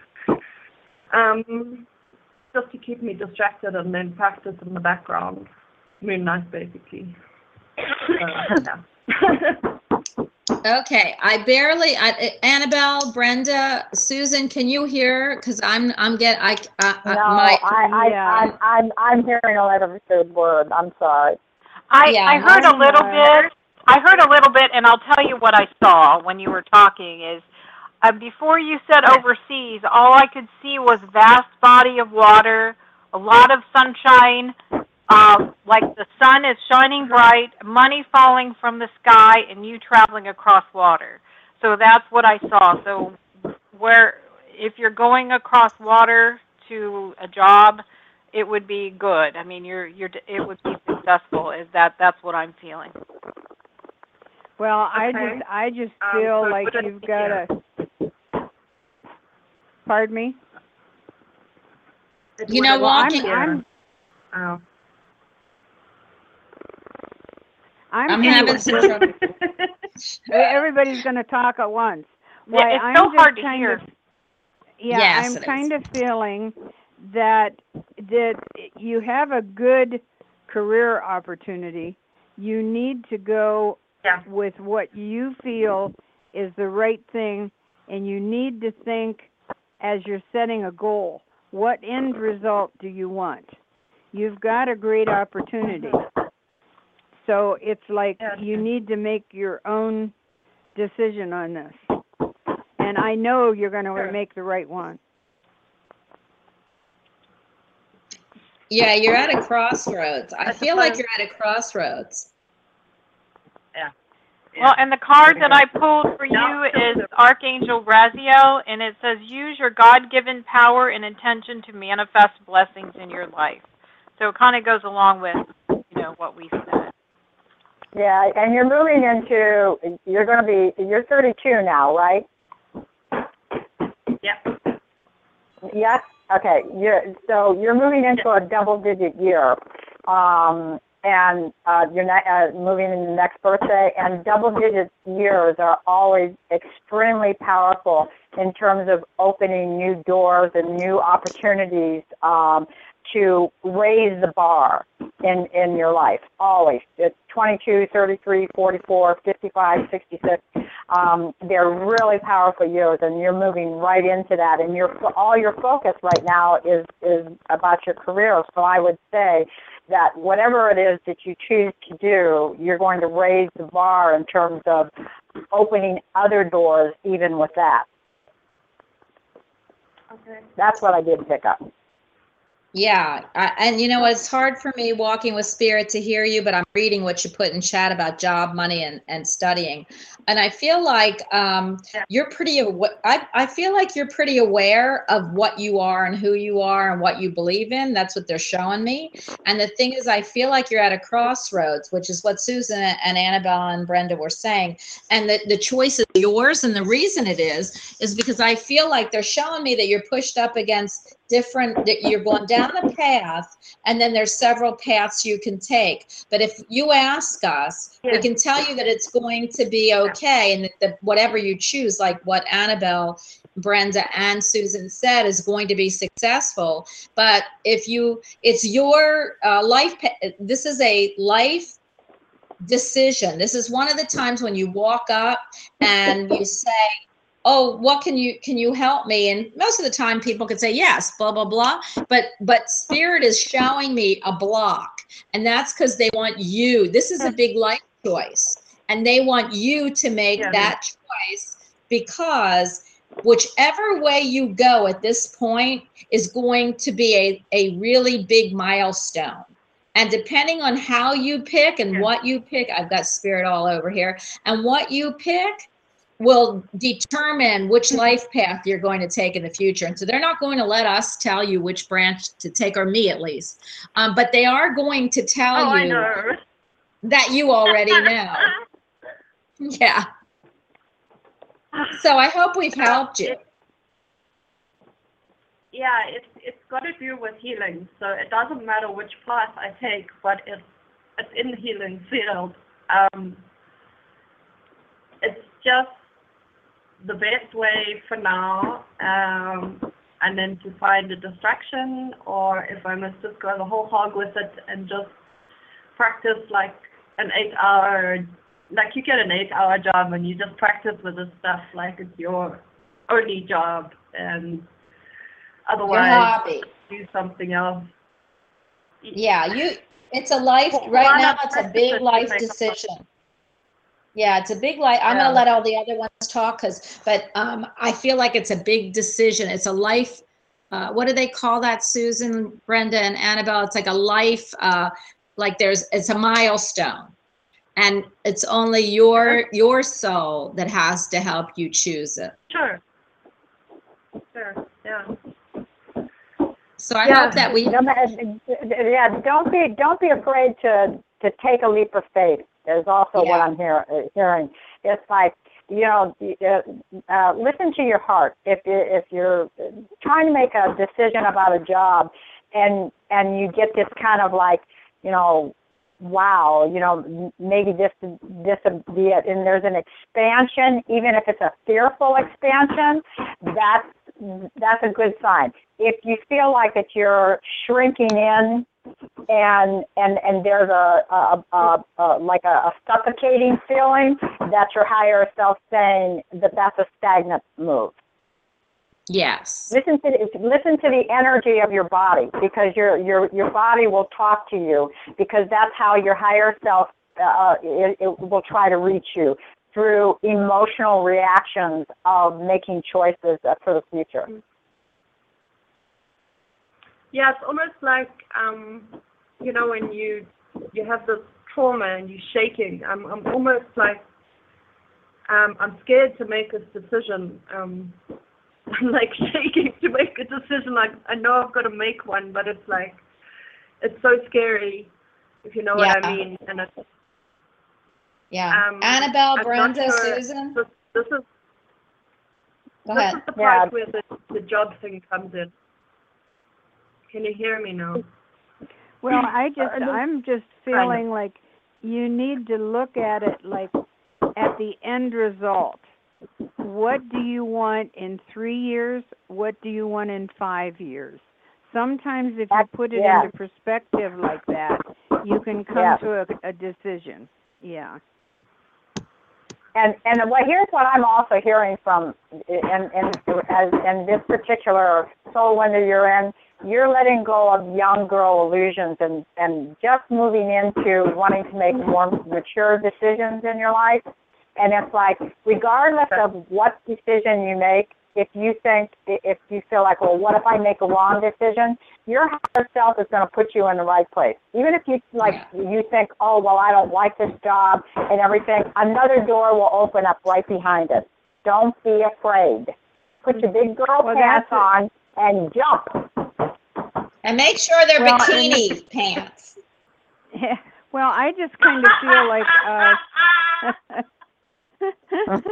Speaker 4: Just to keep me distracted and then practice in the background. Moonlight, basically. Yeah.
Speaker 3: Okay, Annabelle, Brenda, Susan, can you hear? Because I'm hearing
Speaker 8: a limited word. I'm sorry.
Speaker 7: I heard a little bit. I heard a little bit, and I'll tell you what I saw when you were talking is Before you said overseas, all I could see was vast body of water, a lot of sunshine, like the sun is shining bright, money falling from the sky, and you traveling across water. So that's what I saw. So if you're going across water to a job, it would be good. I mean, it would be successful. That's what I'm feeling.
Speaker 6: Well,
Speaker 4: Okay.
Speaker 6: I just feel
Speaker 4: so
Speaker 6: like
Speaker 4: what
Speaker 6: you've
Speaker 4: is
Speaker 6: got
Speaker 4: here?
Speaker 6: Pardon me?
Speaker 3: You know,
Speaker 6: Well,
Speaker 3: walking.
Speaker 4: Oh.
Speaker 3: I'm having some trouble.
Speaker 6: Everybody's going to talk at once.
Speaker 7: Yeah,
Speaker 6: Why,
Speaker 7: it's
Speaker 6: I'm
Speaker 7: so
Speaker 6: just
Speaker 7: hard to
Speaker 6: kind
Speaker 7: hear.
Speaker 6: of, yeah,
Speaker 3: Yes,
Speaker 6: I'm
Speaker 3: it
Speaker 6: kind of feeling that you have a good career opportunity. You need to go
Speaker 4: Yeah.
Speaker 6: with what you feel is the right thing, and you need to think as you're setting a goal. What end result do you want? You've got a great opportunity. So it's like you need to make your own decision on this. And I know you're going to make the right one.
Speaker 3: Yeah, you're at a crossroads. I feel like you're at a crossroads.
Speaker 4: Yeah.
Speaker 7: Well, and the card that I pulled for you is Archangel Raziel, and it says, use your God-given power and intention to manifest blessings in your life. So it kind of goes along with, what we said.
Speaker 8: Yeah, and you're moving into, you're 32 now, right?
Speaker 4: Yeah.
Speaker 8: Yes? Okay, so you're moving into a double-digit year. And you're moving in the next birthday, and double-digit years are always extremely powerful in terms of opening new doors and new opportunities to raise the bar in your life, always. It's 22, 33, 44, 55, 66. They're really powerful years, and you're moving right into that, and all your focus right now is about your career. So I would say that whatever it is that you choose to do, you're going to raise the bar in terms of opening other doors even with that.
Speaker 4: Okay.
Speaker 8: That's what I did pick up.
Speaker 3: Yeah, and it's hard for me walking with spirit to hear you, but I'm reading what you put in chat about job, money, and studying, and I feel like you're pretty. I feel like you're pretty aware of what you are and who you are and what you believe in. That's what they're showing me. And the thing is, I feel like you're at a crossroads, which is what Susan and Annabelle and Brenda were saying. And the choice is yours, and the reason it is because I feel like they're showing me that you're pushed up against that you're going down a path, and then there's several paths you can take. But if you ask us, we can tell you that it's going to be okay, and that whatever you choose, like what Annabelle, Brenda, and Susan said, is going to be successful. But it's your life. This is a life decision. This is one of the times when you walk up and you say, oh, what can you help me? And most of the time people can say yes, blah, blah, blah. But spirit is showing me a block. And that's because they want you. This is a big life choice. And they want you to make that choice, because whichever way you go at this point is going to be a really big milestone. And depending on how you pick and what you pick, I've got spirit all over here, and what you pick will determine which life path you're going to take in the future. And so they're not going to let us tell you which branch to take, or me at least. But they are going to tell you that you already know. Yeah. So I hope we've helped you.
Speaker 4: Yeah, it's got to do with healing. So it doesn't matter which path I take, but it's in the healing field. It's just the best way for now, and then to find a distraction, or if I must just go the whole hog with it and just practice like an 8-hour, like you get an 8-hour job and you just practice with this stuff like it's your only job, and otherwise do something else.
Speaker 3: Yeah, it's a life, right now it's a big life decision. Yeah, it's a big life. I'm
Speaker 4: Yeah.
Speaker 3: going to let all the other ones talk, but I feel like it's a big decision. It's a life. What do they call that, Susan, Brenda, and Annabelle? It's like a life. Like it's a milestone, and it's only your soul that has to help you choose it.
Speaker 4: Sure. Yeah.
Speaker 3: So I hope that we.
Speaker 8: Don't be afraid to take a leap of faith. Is also what I'm hearing. It's like, listen to your heart. If you're trying to make a decision about a job, and you get this kind of like, wow, maybe this would be it, and there's an expansion, even if it's a fearful expansion, that's a good sign. If you feel like that you're shrinking in, and there's like a suffocating feeling, that's your higher self saying that that's a stagnant move.
Speaker 3: Yes.
Speaker 8: Listen to the energy of your body, because your body will talk to you, because that's how your higher self it will try to reach you, through emotional reactions of making choices for the future.
Speaker 4: Yeah, it's almost like when you have this trauma and you're shaking. I'm almost like I'm scared to make a decision. I'm like shaking to make a decision. Like I know I've got to make one, but it's like it's so scary, if you know what I mean. And it's,
Speaker 3: Annabelle,
Speaker 4: I'm
Speaker 3: Brenda,
Speaker 4: not sure.
Speaker 3: Susan.
Speaker 4: This is
Speaker 3: Go ahead.
Speaker 4: the part where the job thing comes in. Can you hear me now?
Speaker 6: Well, I'm just feeling like you need to look at it like at the end result. What do you want in 3 years? What do you want in 5 years? Sometimes if you put it into perspective like that, you can come to a decision. Yeah.
Speaker 8: And here's what I'm also hearing from in this particular soul window you're letting go of young girl illusions and just moving into wanting to make more mature decisions in your life. And it's like, regardless of what decision you make, if you feel like, well, what if I make a wrong decision? Your higher self is going to put you in the right place. Even if you think, oh, well, I don't like this job and everything, another door will open up right behind it. Don't be afraid. Put your big girl pants on and jump.
Speaker 3: And make sure they're bikini pants.
Speaker 6: Yeah. Well, I just kind of feel like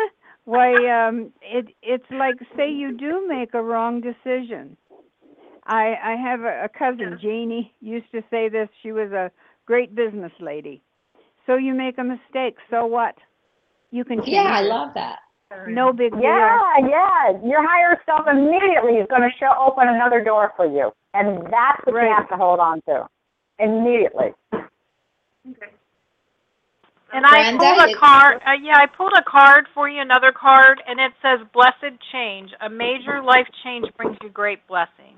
Speaker 6: it's like, say you do make a wrong decision. I have a cousin, Jeannie, used to say this. She was a great business lady. So you make a mistake, so what? You can change
Speaker 3: I
Speaker 6: it.
Speaker 3: love that.
Speaker 6: No big deal.
Speaker 8: Yeah. Your higher self immediately is going to open another door for you. And that's what you have to hold on to. Immediately.
Speaker 4: Okay.
Speaker 7: And I pulled a card. I pulled a card for you, another card, and it says "Blessed Change." A major life change brings you great blessings.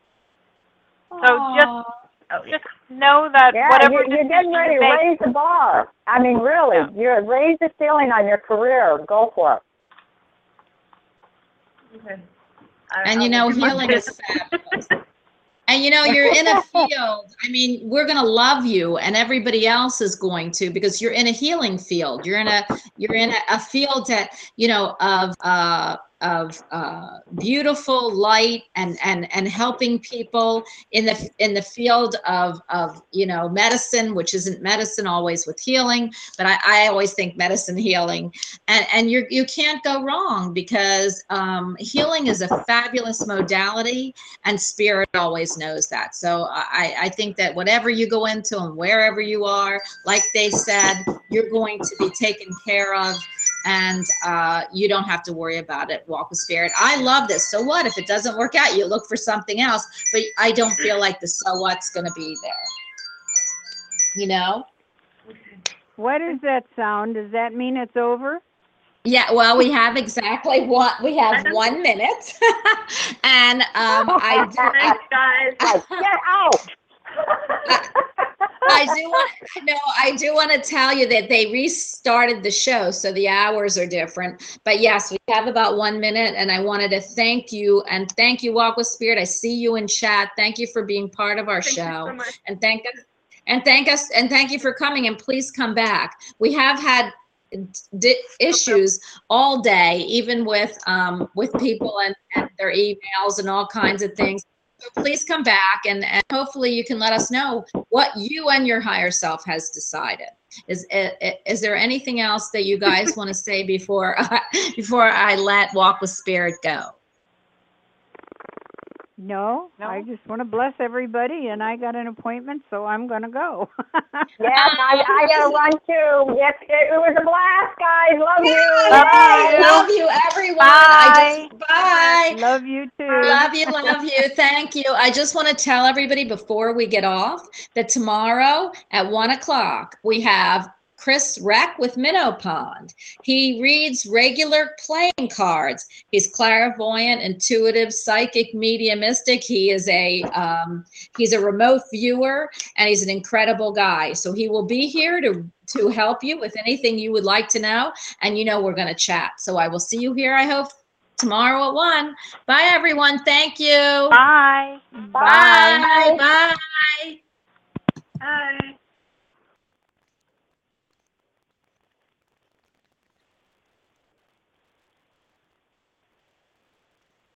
Speaker 7: So just know that whatever
Speaker 8: you're getting ready to raise the bar. I mean, really, you raise the ceiling on your career. Go for it.
Speaker 4: Okay.
Speaker 3: And healing is fabulous. And you're in a field. I mean, we're going to love you, and everybody else is going to, because you're in a healing field. You're in a field that of beautiful light and helping people in the field of medicine, which isn't medicine always with healing, but I always think medicine healing, and you can't go wrong, because healing is a fabulous modality, and spirit always knows that. So I think that whatever you go into and wherever you are, like they said, you're going to be taken care of, and you don't have to worry about it. Walk with spirit. I love this. So what if it doesn't work out? You look for something else, but I don't feel like the so what's going to be there.
Speaker 6: What does that sound? Does that mean it's over?
Speaker 3: Yeah, well, we have exactly what we have 1 minute, and I do.
Speaker 8: Thanks, guys. Get out.
Speaker 3: I do want to tell you that they restarted the show, so the hours are different. But yes, we have about 1 minute, and I wanted to thank you and thank you, Walk with Spirit. I see you in chat. Thank you for being part of our show, and thank you for coming. And please come back. We have had issues all day, even with people and their emails and all kinds of things. So please come back and hopefully you can let us know what you and your higher self has decided. Is there anything else that you guys want to say before I let Walk with Spirit go?
Speaker 6: No, I just want to bless everybody, and I got an appointment, so I'm going to go.
Speaker 8: Yeah, I got to run too. Yes, it was a blast, guys. Love you.
Speaker 3: Love you, everyone.
Speaker 7: Bye.
Speaker 3: Bye.
Speaker 6: Love you too.
Speaker 3: Love you. Thank you. I just want to tell everybody before we get off that tomorrow at 1 o'clock we have Chris Reck with Minnow Pond. He reads regular playing cards. He's clairvoyant, intuitive, psychic, mediumistic. He is he's a remote viewer, and he's an incredible guy. So he will be here to help you with anything you would like to know. And we're going to chat. So I will see you here, I hope, tomorrow at 1. Bye, everyone. Thank you.
Speaker 7: Bye.
Speaker 3: Bye. Bye.
Speaker 4: Bye.